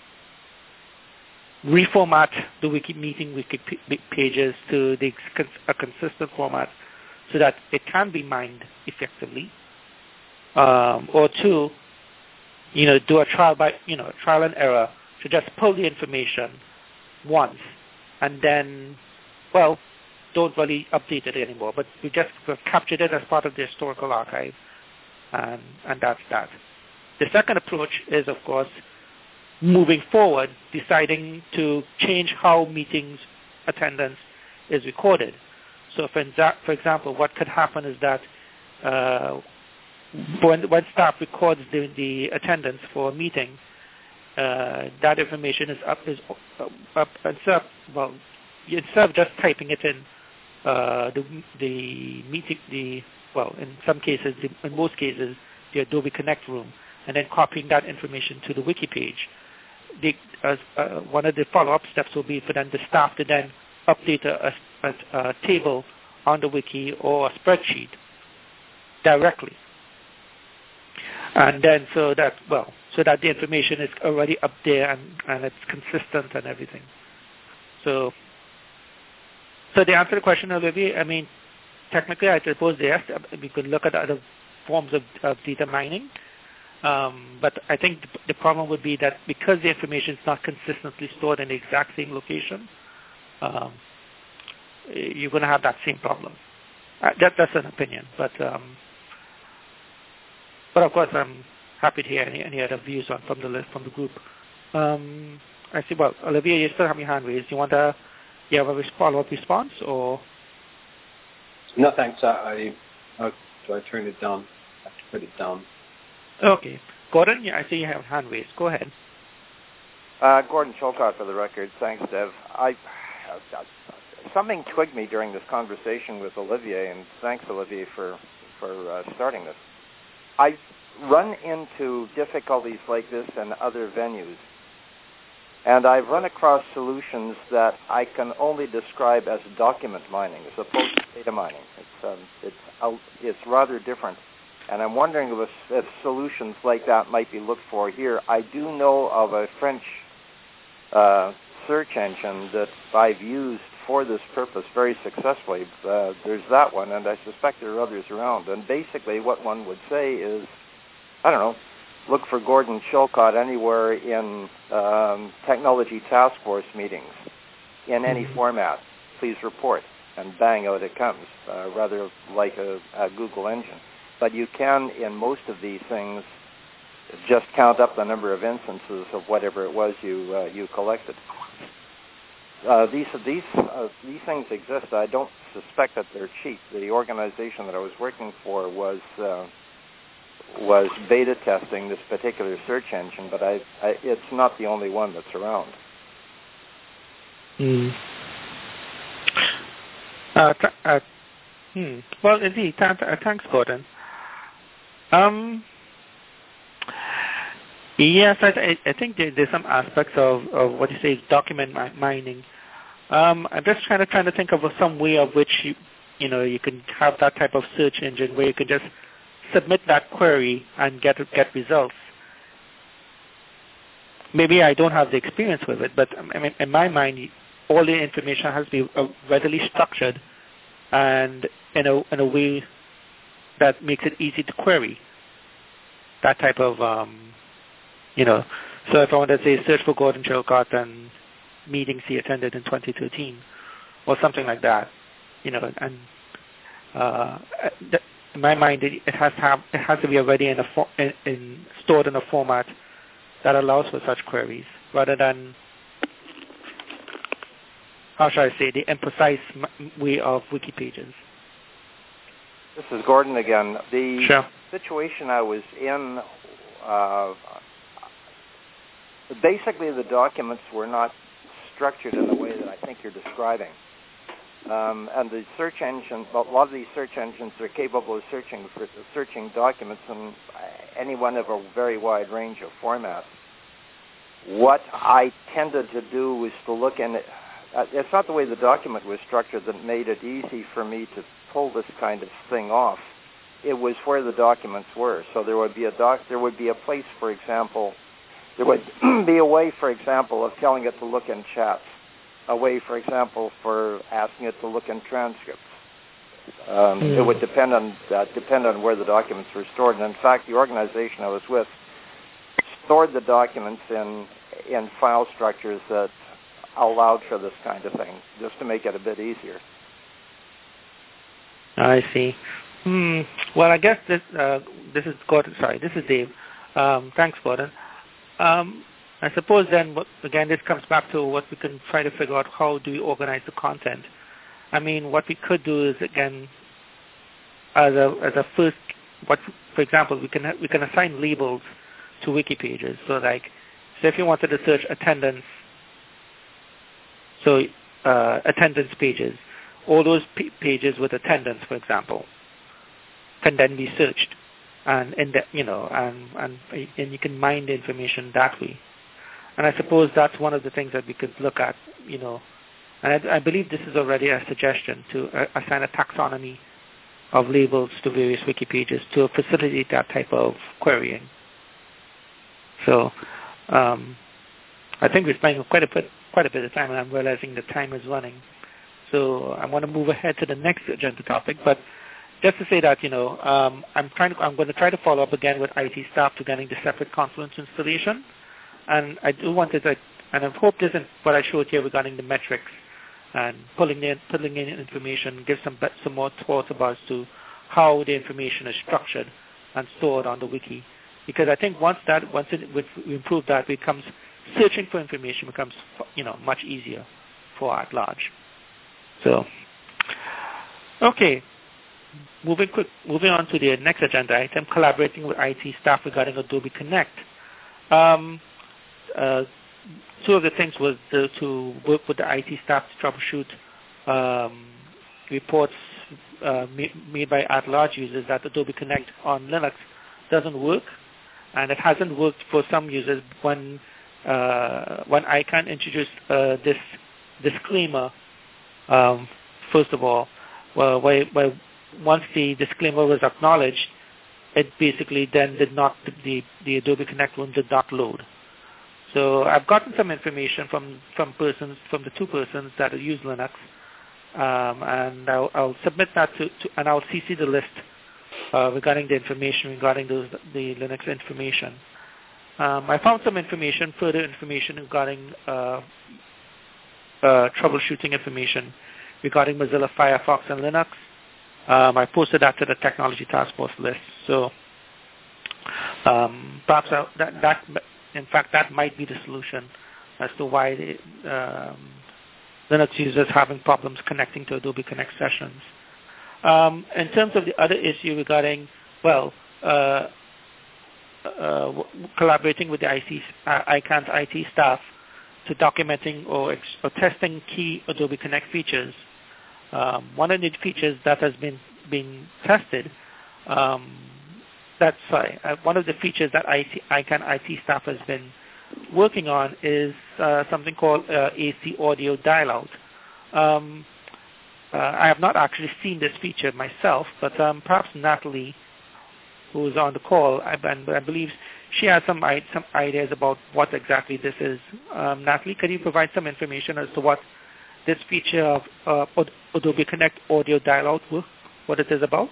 reformat the wiki pages to a consistent format so that it can be mined effectively, or two, do a trial and error to just pull the information once and then, don't really update it anymore, but we've captured it as part of the historical archive, and that's that. The second approach is, of course, moving forward, deciding to change how meetings attendance is recorded. So, for example, what could happen is that when staff records the attendance for a meeting, that information is up instead of just typing it in the meeting, in most cases, the Adobe Connect room, and then copying that information to the wiki page. One of the follow-up steps will be for then the staff to then update a table on the wiki or a spreadsheet directly, and then so that the information is already up there and it's consistent and everything. So to answer the question, Olivier, I mean, technically, I suppose yes, we could look at other forms of data mining, but I think the problem would be that because the information is not consistently stored in the exact same location, you're going to have that same problem. That's an opinion, but of course, I'm happy to hear any other views from the group. I see. Well, Olivier, you still have your hand raised. You have a follow-up response, or? No, thanks. Do I turn it down? I have to put it down. Okay. Gordon, yeah, I see you have a hand raised. Go ahead. Gordon Chilcott for the record. Thanks, Dev. Something twigged me during this conversation with Olivier, and thanks, Olivier, for starting this. I run into difficulties like this in other venues, and I've run across solutions that I can only describe as document mining as opposed to data mining. It's rather different, and I'm wondering if solutions like that might be looked for here. I do know of a French search engine that I've used for this purpose very successfully. There's that one, and I suspect there are others around. And basically what one would say is, I don't know, look for Gordon Chilcott anywhere in technology task force meetings in any format. Please report, and bang, out it comes, rather like a Google engine. But you can, in most of these things, just count up the number of instances of whatever it was you collected. These things exist. I don't suspect that they're cheap. The organization that I was working for was beta testing this particular search engine, but it's not the only one that's around. Well, indeed. Thanks, Gordon. Yes, I think there's some aspects of what you say document mining. I'm just trying to think of some way of which you can have that type of search engine where you can just submit that query and get results. Maybe I don't have the experience with it, but I mean, in my mind, all the information has to be readily structured and in a way that makes it easy to query. That type of So if I want to say search for Gordon Chilcott and meetings he attended in 2013, or something like that, and in my mind, it has to be already stored in a format that allows for such queries, rather than, how shall I say, the imprecise way of wiki pages. This is Gordon again. Sure. Situation I was in, basically the documents were not structured in the way that I think you're describing. And the search engine, a lot of these search engines are capable of searching documents in any one of a very wide range of formats. What I tended to do was to look in. It's not the way the document was structured that made it easy for me to pull this kind of thing off. It was where the documents were. So there would be a place, for example. There would be a way, for example, of telling it to look in chats. A way, for example, for asking it to look in transcripts. It would depend on where the documents were stored. And in fact, the organization I was with stored the documents in file structures that allowed for this kind of thing, just to make it a bit easier. I see. Well, I guess this is Gordon. Sorry, this is Dave. Thanks, Gordon. I suppose then, again, this comes back to what we can try to figure out: how do we organize the content? I mean, what we could do is, again, as a first, for example, we can assign labels to wiki pages. So, say if you wanted to search attendance, so attendance pages, all those pages with attendance, for example, can then be searched, and you can mine the information that way. And I suppose that's one of the things that we could look at, And I believe this is already a suggestion to assign a taxonomy of labels to various wiki pages to facilitate that type of querying. So I think we're spending quite a bit of time, and I'm realizing the time is running. So I want to move ahead to the next agenda topic, but just to say that, I'm going to try to follow up again with IT staff to getting the separate Confluence installation. And I do want to, and I hope this is what I showed here regarding the metrics and pulling in information, give some more thoughts about to how the information is structured and stored on the wiki. Because I think once we improve that, searching for information becomes much easier for at large. So, okay. Moving on to the next agenda item, collaborating with IT staff regarding Adobe Connect. Two of the things was to work with the IT staff to troubleshoot reports made by at-large users that Adobe Connect on Linux doesn't work, and it hasn't worked for some users when ICANN introduced this disclaimer. First of all, once the disclaimer was acknowledged, it basically then the Adobe Connect one did not load. So I've gotten some information from the two persons that use Linux, and I'll submit that and I'll CC the list regarding the information regarding the Linux information. I found some further information regarding troubleshooting information regarding Mozilla Firefox and Linux. I posted that to the Technology Task Force list. So perhaps that might be the solution as to why Linux users having problems connecting to Adobe Connect sessions. In terms of the other issue regarding, collaborating with the ICANN's IT staff to documenting or testing key Adobe Connect features. One of the features that has been tested, one of the features that ICANN IT staff has been working on is something called AC Audio Dial-Out. I have not actually seen this feature myself, but perhaps Natalie, who is on the call, I believe she has some ideas about what exactly this is. Natalie, can you provide some information as to what this feature of Adobe Connect Audio Dial-Out, what it is about?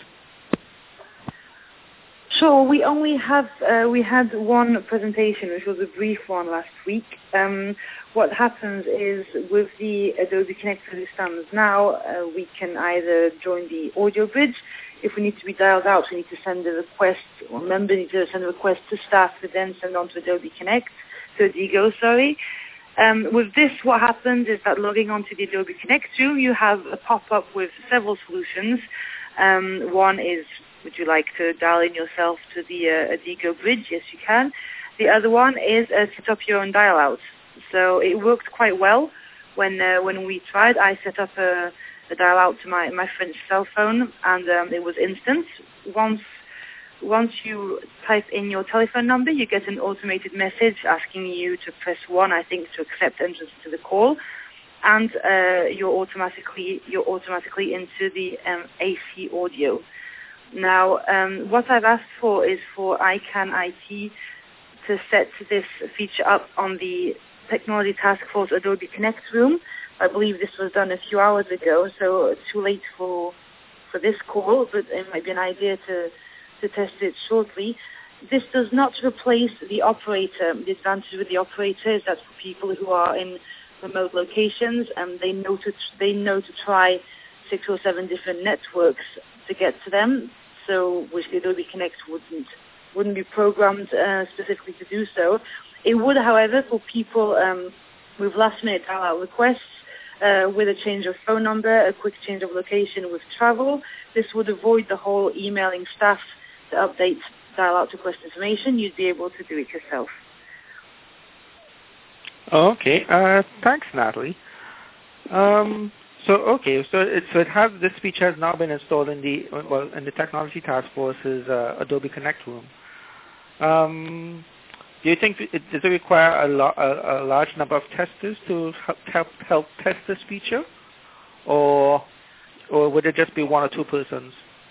Sure. We only have we had one presentation, which was a brief one last week. What happens is with the Adobe Connect as it stands now, we can either join the audio bridge. If we need to be dialed out, we need to send a request, or members need to send a request to staff to then send on to Adobe Connect, to Adigo, sorry. With this, what happens is that logging onto the Adobe Connect room, you have a pop-up with several solutions. One is, would you like to dial in yourself to the Adigo bridge? Yes, you can. The other one is set up your own dial-out. So it worked quite well when we tried. I set up a dial-out to my friend's cell phone, and it was instant. Once you type in your telephone number, you get an automated message asking you to press 1, I think, to accept entrance to the call, and you're automatically into the AC audio. Now, what I've asked for is for ICANN IT to set this feature up on the Technology Task Force Adobe Connect room. I believe this was done a few hours ago, so it's too late for this call, but it might be an idea to test it shortly. This does not replace the operator. The advantage with the operator is that for people who are in remote locations and they know to try 6 or 7 different networks, to get to them, so which the Adobe Connect wouldn't be programmed specifically to do so. It would, however, for people with last-minute dial-out requests, with a change of phone number, a quick change of location with travel, this would avoid the whole emailing staff to update dial-out request information. You'd be able to do it yourself. Okay. Thanks, Natalie. So it has, this feature has now been installed in the Technology Task Force's Adobe Connect room. Do you think does it require a large number of testers to help test this feature, or would it just be one or two persons?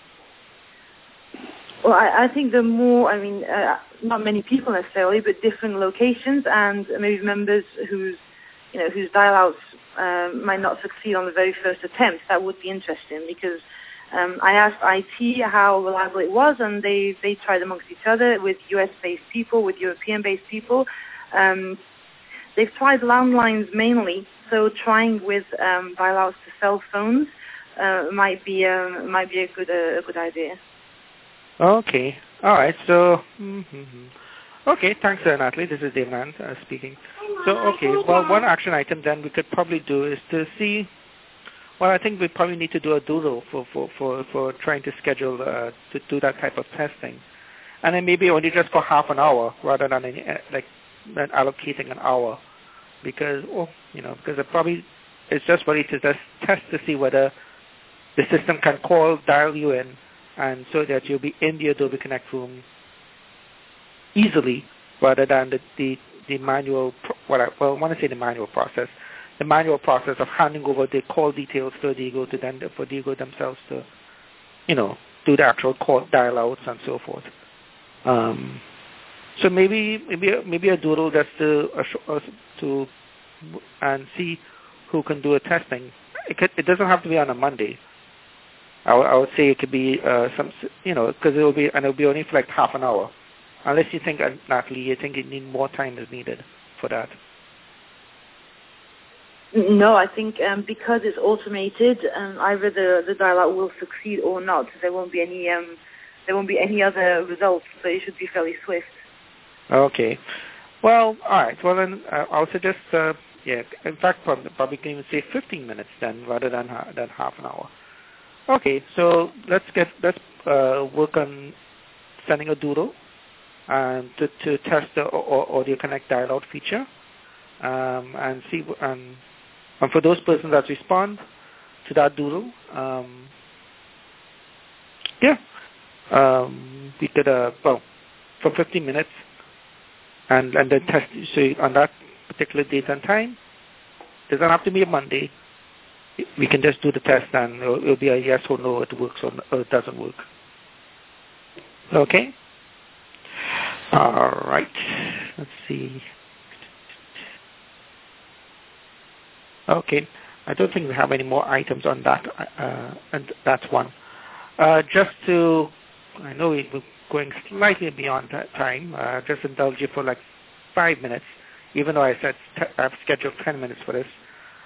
Well, I think the more, not many people necessarily, but different locations and maybe members whose dial-outs might not succeed on the very first attempt. That would be interesting, because I asked IT how reliable it was, and they tried amongst each other with US-based people, with European-based people. They've tried landlines mainly, so trying with dial-outs to cell phones might be a good idea. Okay. All right. So, okay. Thanks, Natalie. This is Devanand speaking. So, okay. Well, one action item then we could probably do is to see. Well, I think we probably need to do a doodle for trying to schedule to do that type of testing, and then maybe only just for half an hour rather than allocating an hour, because it's just really to just test to see whether the system can dial you in, and so that you'll be in the Adobe Connect room easily, rather than the manual. I want to say the manual process. The manual process of handing over the call details to Diego for Diego themselves to, do the actual call dial outs and so forth. So maybe a doodle just to and see who can do a testing. It doesn't have to be on a Monday. I would say it could be because it'll be only for like half an hour, unless you think, Natalie, you think you need more time is needed for that. No, I think because it's automated, either the dial-out will succeed or not. There won't be any other results, so it should be fairly swift. Okay. Well, all right. Well, then I'll suggest, in fact, probably can even say 15 minutes then, rather than half an hour. Okay. So let's work on sending a doodle and to test the Audio Connect dial-out feature, and see and for those persons that respond to that doodle, we could, for 15 minutes, and then test, so on that particular date and time. It doesn't have to be a Monday. We can just do the test, and it'll be a yes or no, it works or it doesn't work. Okay? All right. Let's see. Okay, I don't think we have any more items on that, and that's one. I know we're going slightly beyond that time. Just indulge you for like 5 minutes, even though I said I've scheduled 10 minutes for this.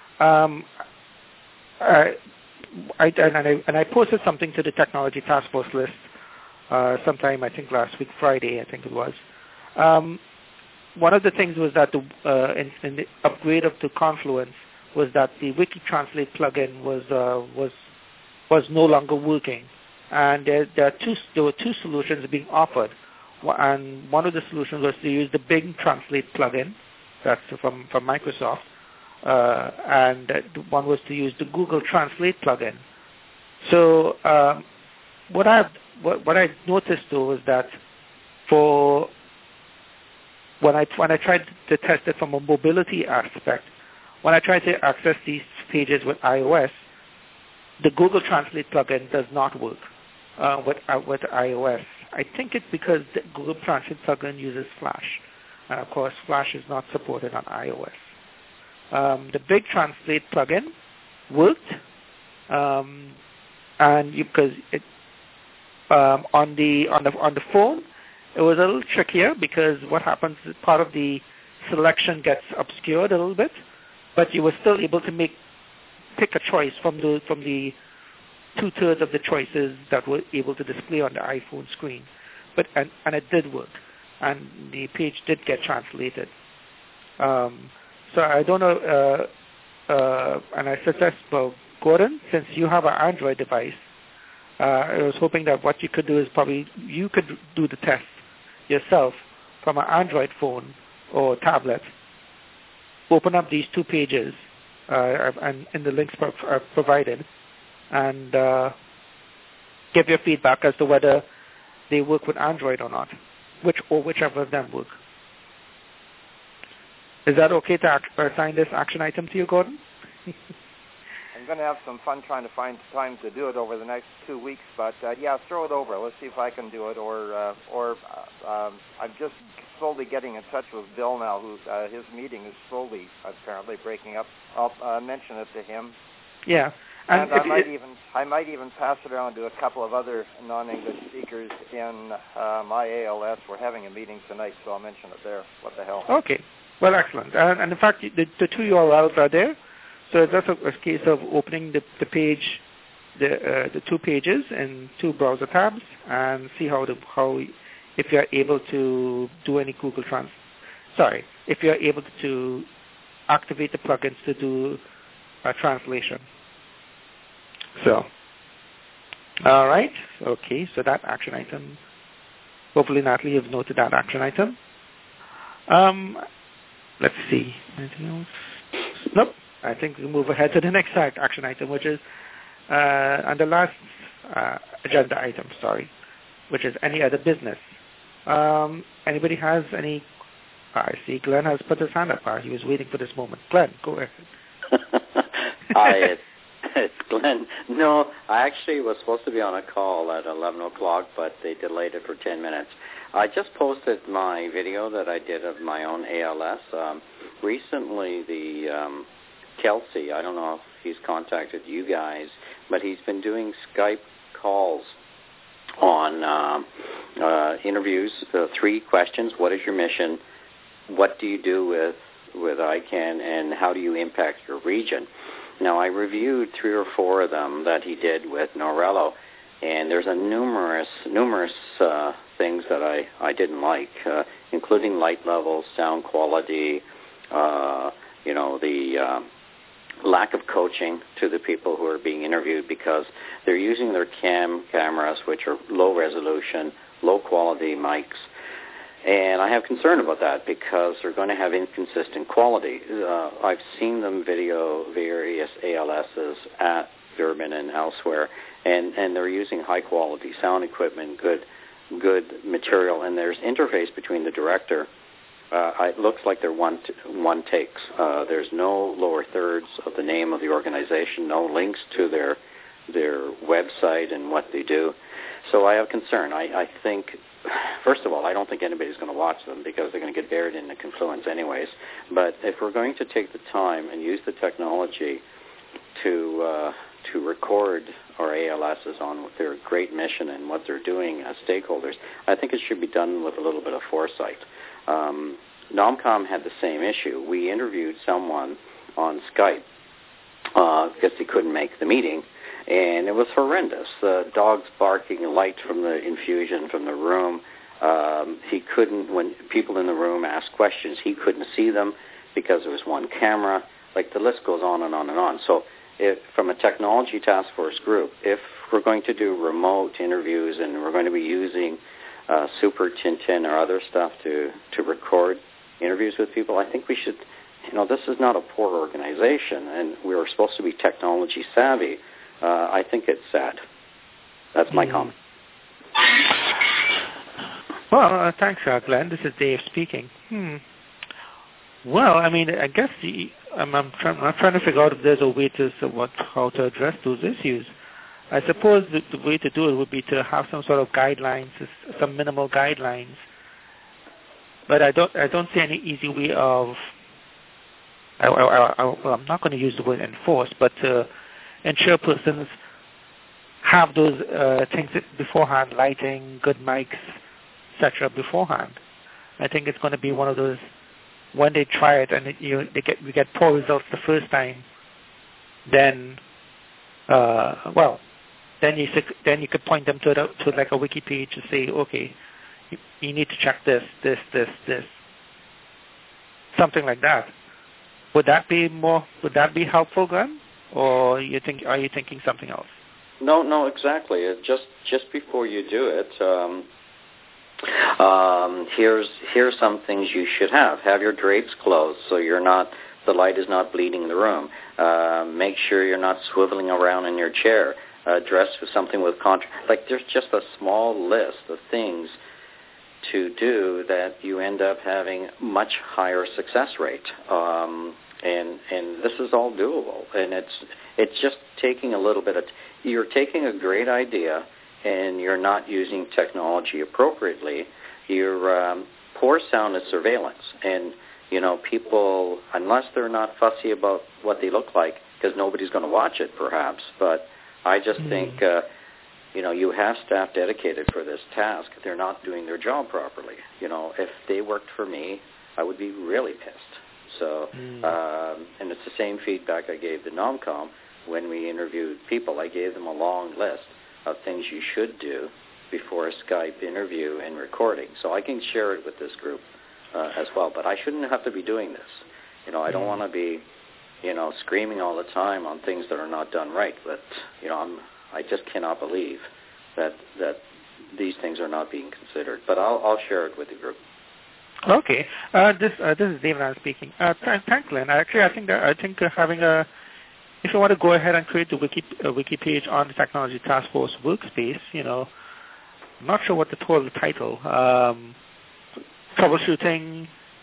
I posted something to the Technology Task Force list sometime, I think last week, Friday, I think it was. One of the things was that in the upgrade to Confluence, was that the WikiTranslate plugin was no longer working, and there were two solutions being offered, and one of the solutions was to use the Bing Translate plugin, that's from Microsoft, and one was to use the Google Translate plugin. So what I noticed though was that for when I tried to test it from a mobility aspect. When I try to access these pages with iOS, the Google Translate plugin does not work with iOS. I think it's because the Google Translate plugin uses Flash. Of course, Flash is not supported on iOS. The Bing Translate plugin worked, and because it on the phone, it was a little trickier because what happens is part of the selection gets obscured a little bit. But you were still able to pick a choice from the 2/3 of the choices that were able to display on the iPhone screen. But and it did work, and the page did get translated. So I don't know, and I suggest, well, Gordon, since you have an Android device, I was hoping that what you could do is probably you could do the test yourself from an Android phone or tablet. Open up these 2 pages and in the links provided, and give your feedback as to whether they work with Android or not, whichever of them work. Is that okay to assign this action item to you, Gordon? I'm going to have some fun trying to find time to do it over the next 2 weeks, but yeah, throw it over. Let's see if I can do it, or I'm just slowly getting in touch with Bill now, who his meeting is slowly apparently breaking up. I'll mention it to him. Yeah. And I might even pass it around to a couple of other non-English speakers in my ALS. We're having a meeting tonight, so I'll mention it there. What the hell? Okay. Well, excellent. And in fact, the 2 URLs are there. So it's just a case of opening the page, the 2 pages in 2 browser tabs, and see how if you're able to do any Google if you're able to activate the plugins to do a translation. So, all right, okay. So that action item. Hopefully, Natalie, you've noted that action item. Let's see. Anything else? Nope. I think we'll move ahead to the next action item, which is on the last agenda item, which is any other business. Anybody has any? I see Glenn has put his hand up. He was waiting for this moment. Glenn, go ahead. Hi, it's Glenn. No, I actually was supposed to be on a call at 11 o'clock, but they delayed it for 10 minutes. I just posted my video that I did of my own ALS. Recently, the Kelsey, I don't know if he's contacted you guys, but he's been doing Skype calls on interviews. 3 questions: what is your mission? What do you do with ICANN, and how do you impact your region? Now, I reviewed 3 or 4 of them that he did with Norello, and there's a numerous things that I didn't like, including light levels, sound quality, the lack of coaching to the people who are being interviewed, because they're using their cameras, which are low resolution, low quality mics. And I have concern about that because they're going to have inconsistent quality. I've seen them video various ALSs at Durban and elsewhere, and they're using high-quality sound equipment, good material, and there's interface between the director. It looks like they're one takes. There's no lower thirds of the name of the organization, no links to their website and what they do. So I have concern. I think, first of all, I don't think anybody's going to watch them because they're going to get buried in the confluence anyways. But if we're going to take the time and use the technology to record our ALSs on their great mission and what they're doing as stakeholders, I think it should be done with a little bit of foresight. Nomcom had the same issue. We interviewed someone on Skype because he couldn't make the meeting, and it was horrendous. Dogs barking, light from the infusion from the room. He couldn't, when people in the room asked questions, he couldn't see them because there was one camera. Like, the list goes on and on and on. So from a technology task force group, if we're going to do remote interviews and we're going to be using Super Tintin or other stuff to record interviews with people, I think we should, this is not a poor organization, and we are supposed to be technology savvy. I think it's sad. That's my comment. Well, thanks, Glenn. This is Dave speaking. Well, I mean, I guess I'm trying to figure out if there's a way to how to address those issues. I suppose the way to do it would be to have some sort of guidelines, some minimal guidelines. But I don't see any easy way of. I'm not going to use the word enforce, but to ensure persons have those things beforehand, lighting, good mics, etc. beforehand. I think it's going to be one of those, when they try it and we get poor results the first time, then then you could point them to like a wiki page to say, okay, you need to check this, something like that. Would that be helpful, Glenn, or are you thinking something else? No, exactly. Just before you do it, here's some things you should have. Have your drapes closed so the light is not bleeding the room. Make sure you're not swiveling around in your chair. Dress with something with contrast. Like, there's just a small list of things to do that you end up having much higher success rate. And this is all doable. And it's just taking a little bit of. You're taking a great idea and you're not using technology appropriately. Your poor sound is surveillance, and people, unless they're not fussy about what they look like, because nobody's going to watch it, perhaps. But I just think, you have staff dedicated for this task. They're not doing their job properly. If they worked for me, I would be really pissed. So, and it's the same feedback I gave the NOMCOM when we interviewed people. I gave them a long list of things you should do before a Skype interview and recording. So I can share it with this group as well. But I shouldn't have to be doing this. I don't want to be, screaming all the time on things that are not done right. But, I just cannot believe that these things are not being considered. But I'll share it with the group. Okay. This is David I'm speaking. Thanks, Glenn. Actually, I think having if you want to go ahead and create the wiki page on the Technology Task Force workspace, I'm not sure what the total title. Troubleshooting.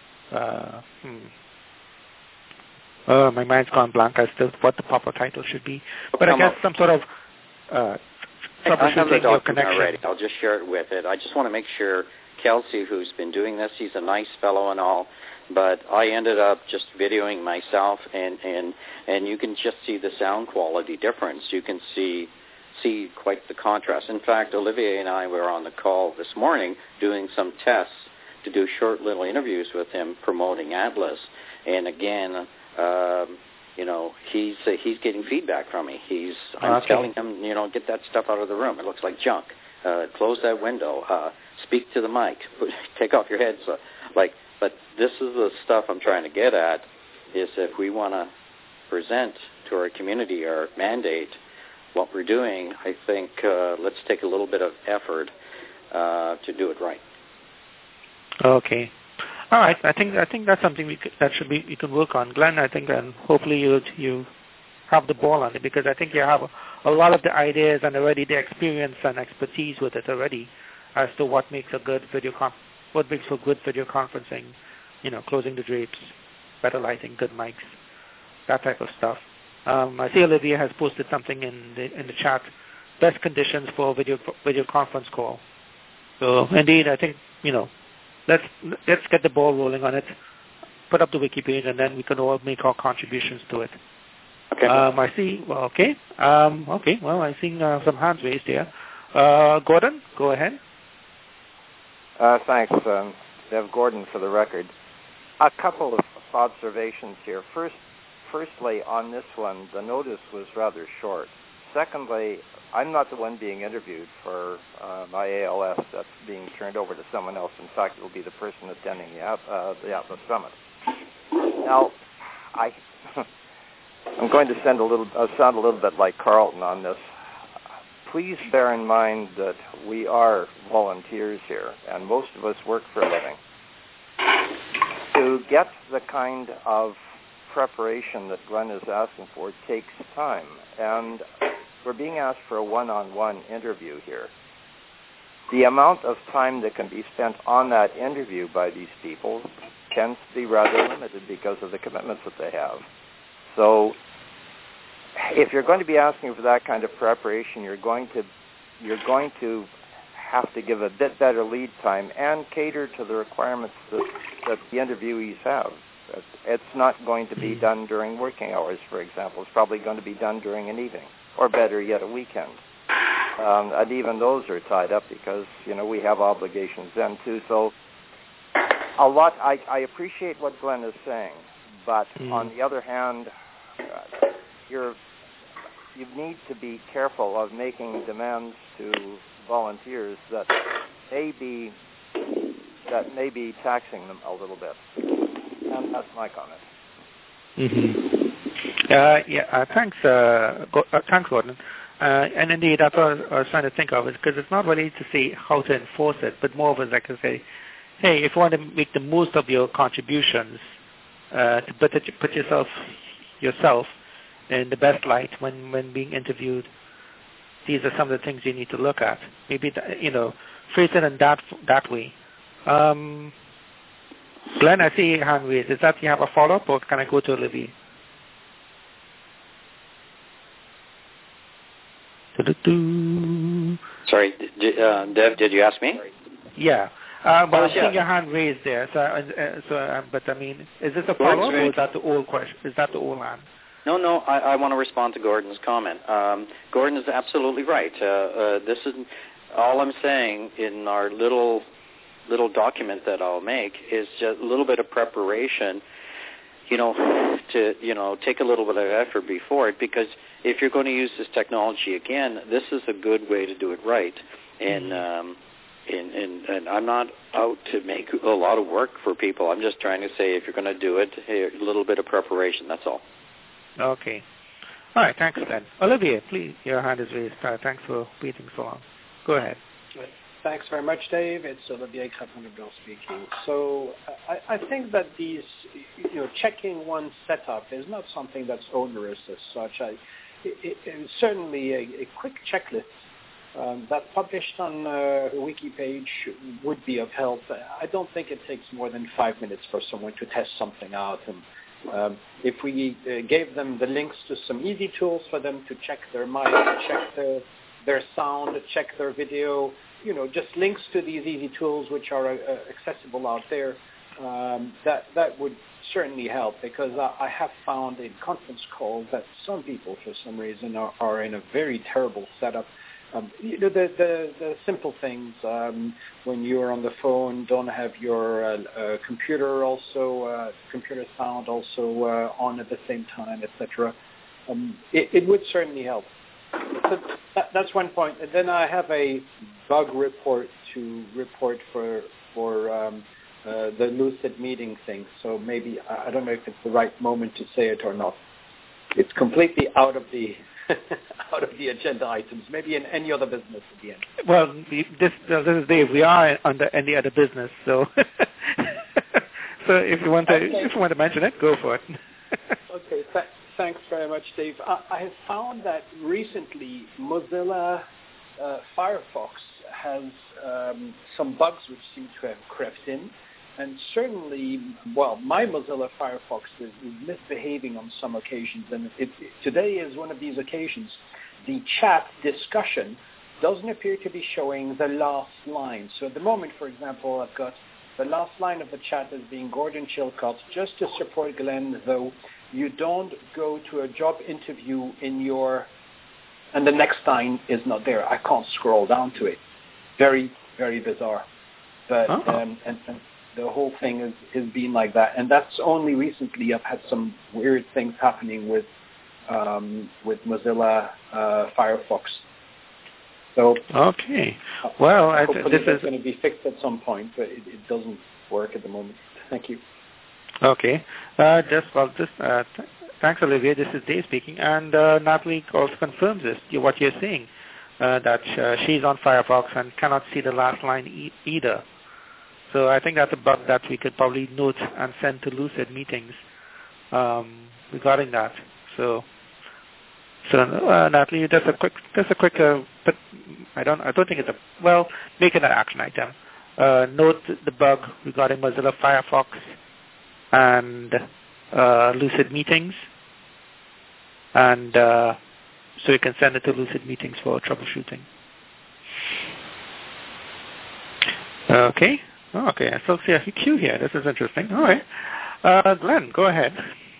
My mind's gone blank as to what the proper title should be. But I guess some sort of troubleshooting your connection. Already. I'll just share it with it. I just want to make sure Kelsey, who's been doing this, he's a nice fellow and all, but I ended up just videoing myself, and you can just see the sound quality difference. You can see quite the contrast. In fact, Olivier and I were on the call this morning doing some tests to do short little interviews with him promoting Atlas, and again, he's getting feedback from me. I'm telling him, get that stuff out of the room. It looks like junk. Close that window. Speak to the mic. Take off your headset. But this is the stuff I'm trying to get at, is if we want to present to our community our mandate, what we're doing, I think let's take a little bit of effort to do it right. Okay. All right. I think that's something we can work on, Glenn. I think, and hopefully you have the ball on it, because I think you have a lot of the ideas and already the experience and expertise with it already as to what makes a good what makes for good video conferencing. Closing the drapes, better lighting, good mics, that type of stuff. I see Olivia has posted something in the chat. Best conditions for video conference call. So indeed, I think let's get the ball rolling on it. Put up the wiki page, and then we can all make our contributions to it. Okay. I see. Well, okay. Okay. Well, I see some hands raised here. Gordon, go ahead. Thanks, Dev Gordon, for the record. A couple of observations here. Firstly, on this one, the notice was rather short. Secondly, I'm not the one being interviewed for my ALS. That's being turned over to someone else. In fact, it will be the person attending the Atlas Summit. Now, I'm going to sound a little bit like Carlton on this. Please bear in mind that we are volunteers here, and most of us work for a living. To get the kind of preparation that Glenn is asking for takes time, and we're being asked for a one-on-one interview here. The amount of time that can be spent on that interview by these people tends to be rather limited because of the commitments that they have. So if you're going to be asking for that kind of preparation, you're going to have to give a bit better lead time and cater to the requirements that the interviewees have. It's not going to be done during working hours, for example. It's probably going to be done during an evening, or better yet, a weekend. And even those are tied up because, we have obligations then too. So I appreciate what Glenn is saying, but on the other hand, you need to be careful of making demands to volunteers that may be taxing them a little bit. And that's my comment. Thanks, Gordon. And indeed, that's what I was trying to think of, is because it's not really to see how to enforce it, but more of it like to say, hey, if you want to make the most of your contributions, to put yourself in the best light when being interviewed, these are some of the things you need to look at. Maybe phrase it in that way. Glenn, I see your hand raised. Is that you have a follow-up, or can I go to Olivier? Sorry, Dev, did you ask me? Yeah. I'm seeing your hand raised there. But I mean, is this a follow-up, or is that the old question? Is that the old hand? No. I want to respond to Gordon's comment. Gordon is absolutely right. This is all I'm saying in our little document that I'll make is just a little bit of preparation, to take a little bit of effort before it, because if you're going to use this technology again, this is a good way to do it right. And I'm not out to make a lot of work for people. I'm just trying to say, if you're going to do it, a little bit of preparation, that's all. Okay. All right, thanks, Glenn. Olivier, please, your hand is raised. Thanks for waiting so long. Go ahead. Thanks very much, Dave. It's Olivier Crapon-Leblanc speaking. So I think that these, checking one's setup is not something that's onerous as such. It's certainly a quick checklist that published on a wiki page would be of help. I don't think it takes more than 5 minutes for someone to test something out. And if we gave them the links to some easy tools for them to check their mic, check their sound, check their video, just links to these easy tools which are accessible out there, that would certainly help, because I have found in conference calls that some people, for some reason, are in a very terrible setup. The simple things, when you're on the phone, don't have your computer sound also on at the same time, etc. It would certainly help. So that's one point. And then I have a bug report to report for the Lucid meeting thing. So maybe, I don't know if it's the right moment to say it or not. It's completely out of the agenda items. Maybe in any other business at the end. Well, this is Dave. We are under any other business, so so if you want to mention it, go for it. Okay. Thanks very much, Dave. I have found that recently Mozilla Firefox has some bugs which seem to have crept in. And certainly, my Mozilla Firefox is misbehaving on some occasions. And today is one of these occasions. The chat discussion doesn't appear to be showing the last line. So at the moment, for example, I've got the last line of the chat as being Gordon Chilcott, just to support Glenn, though. You don't go to a job interview and the next line is not there. I can't scroll down to it. Very, very bizarre. But and the whole thing is being like that. And that's only recently I've had some weird things happening with Mozilla Firefox. So okay. Well, hopefully this is going to be fixed at some point, but it doesn't work at the moment. Thank you. Okay. Thanks, Olivier. This is Dave speaking, and Natalie also confirms this, what you're saying, that she's on Firefox and cannot see the last line either. So I think that's a bug that we could probably note and send to Lucid meetings regarding that. So Natalie, just a quick, but I don't think it's make it an action item. Note the bug regarding Mozilla Firefox and Lucid meetings, and so you can send it to Lucid meetings for troubleshooting. Okay, I still see a queue here. This is interesting. All right, Glenn, go ahead.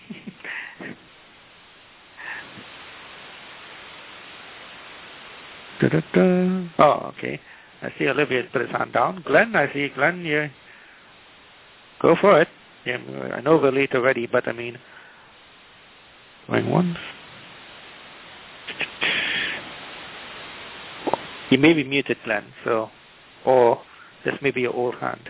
Oh, okay. I see Olivier put his hand down. Glenn, you go for it. Yeah, I know we're late already, but I mean, going once. You may be muted, Glenn, so, or this may be your old hand.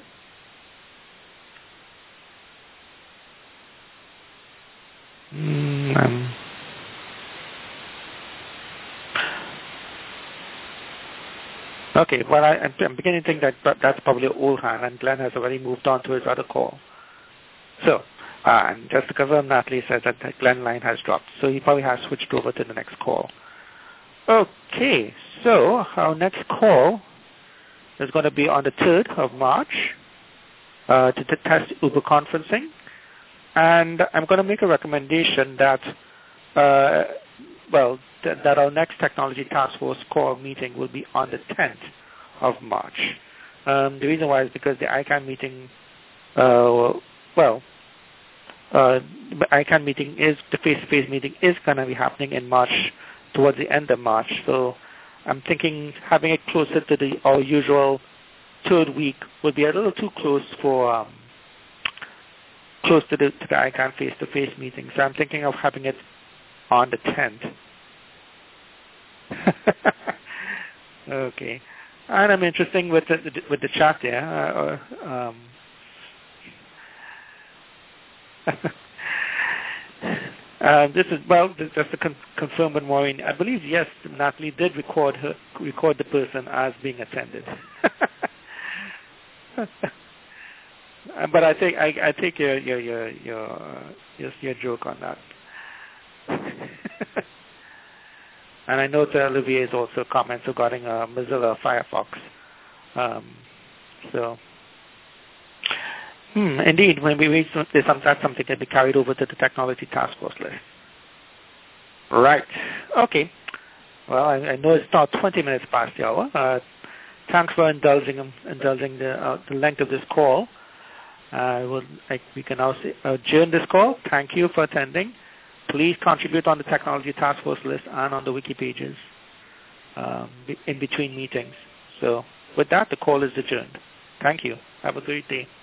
Okay, well, I'm beginning to think that that's probably an old hand, and Glenn has already moved on to his other call. So, and just to confirm, Natalie says that the Glenn line has dropped, so he probably has switched over to the next call. Okay, so our next call is going to be on the 3rd of March to test Uber conferencing, and I'm going to make a recommendation that, that our next Technology Task Force call meeting will be on the 10th of March. The reason why is because the ICANN meeting, the ICANN meeting is, the face-to-face meeting is going to be happening in March, towards the end of March. So I'm thinking having it closer to our usual 3rd week would be a little too close for, close to the ICANN face-to-face meeting. So I'm thinking of having it on the 10th. Okay, and I'm interested with the chat there. This is just to confirm with Maureen. I believe yes, Natalie did record the person as being attended. But I take your joke on that. And I know that Olivier's also comments regarding Mozilla Firefox. Indeed, when we reach that's something that be carried over to the Technology Task Force list. Right. Okay. Well, I know it's now 20 minutes past the hour. Thanks for indulging the length of this call. We can now adjourn this call. Thank you for attending. Please contribute on the Technology Task Force list and on the wiki pages in between meetings. So with that, the call is adjourned. Thank you. Have a great day.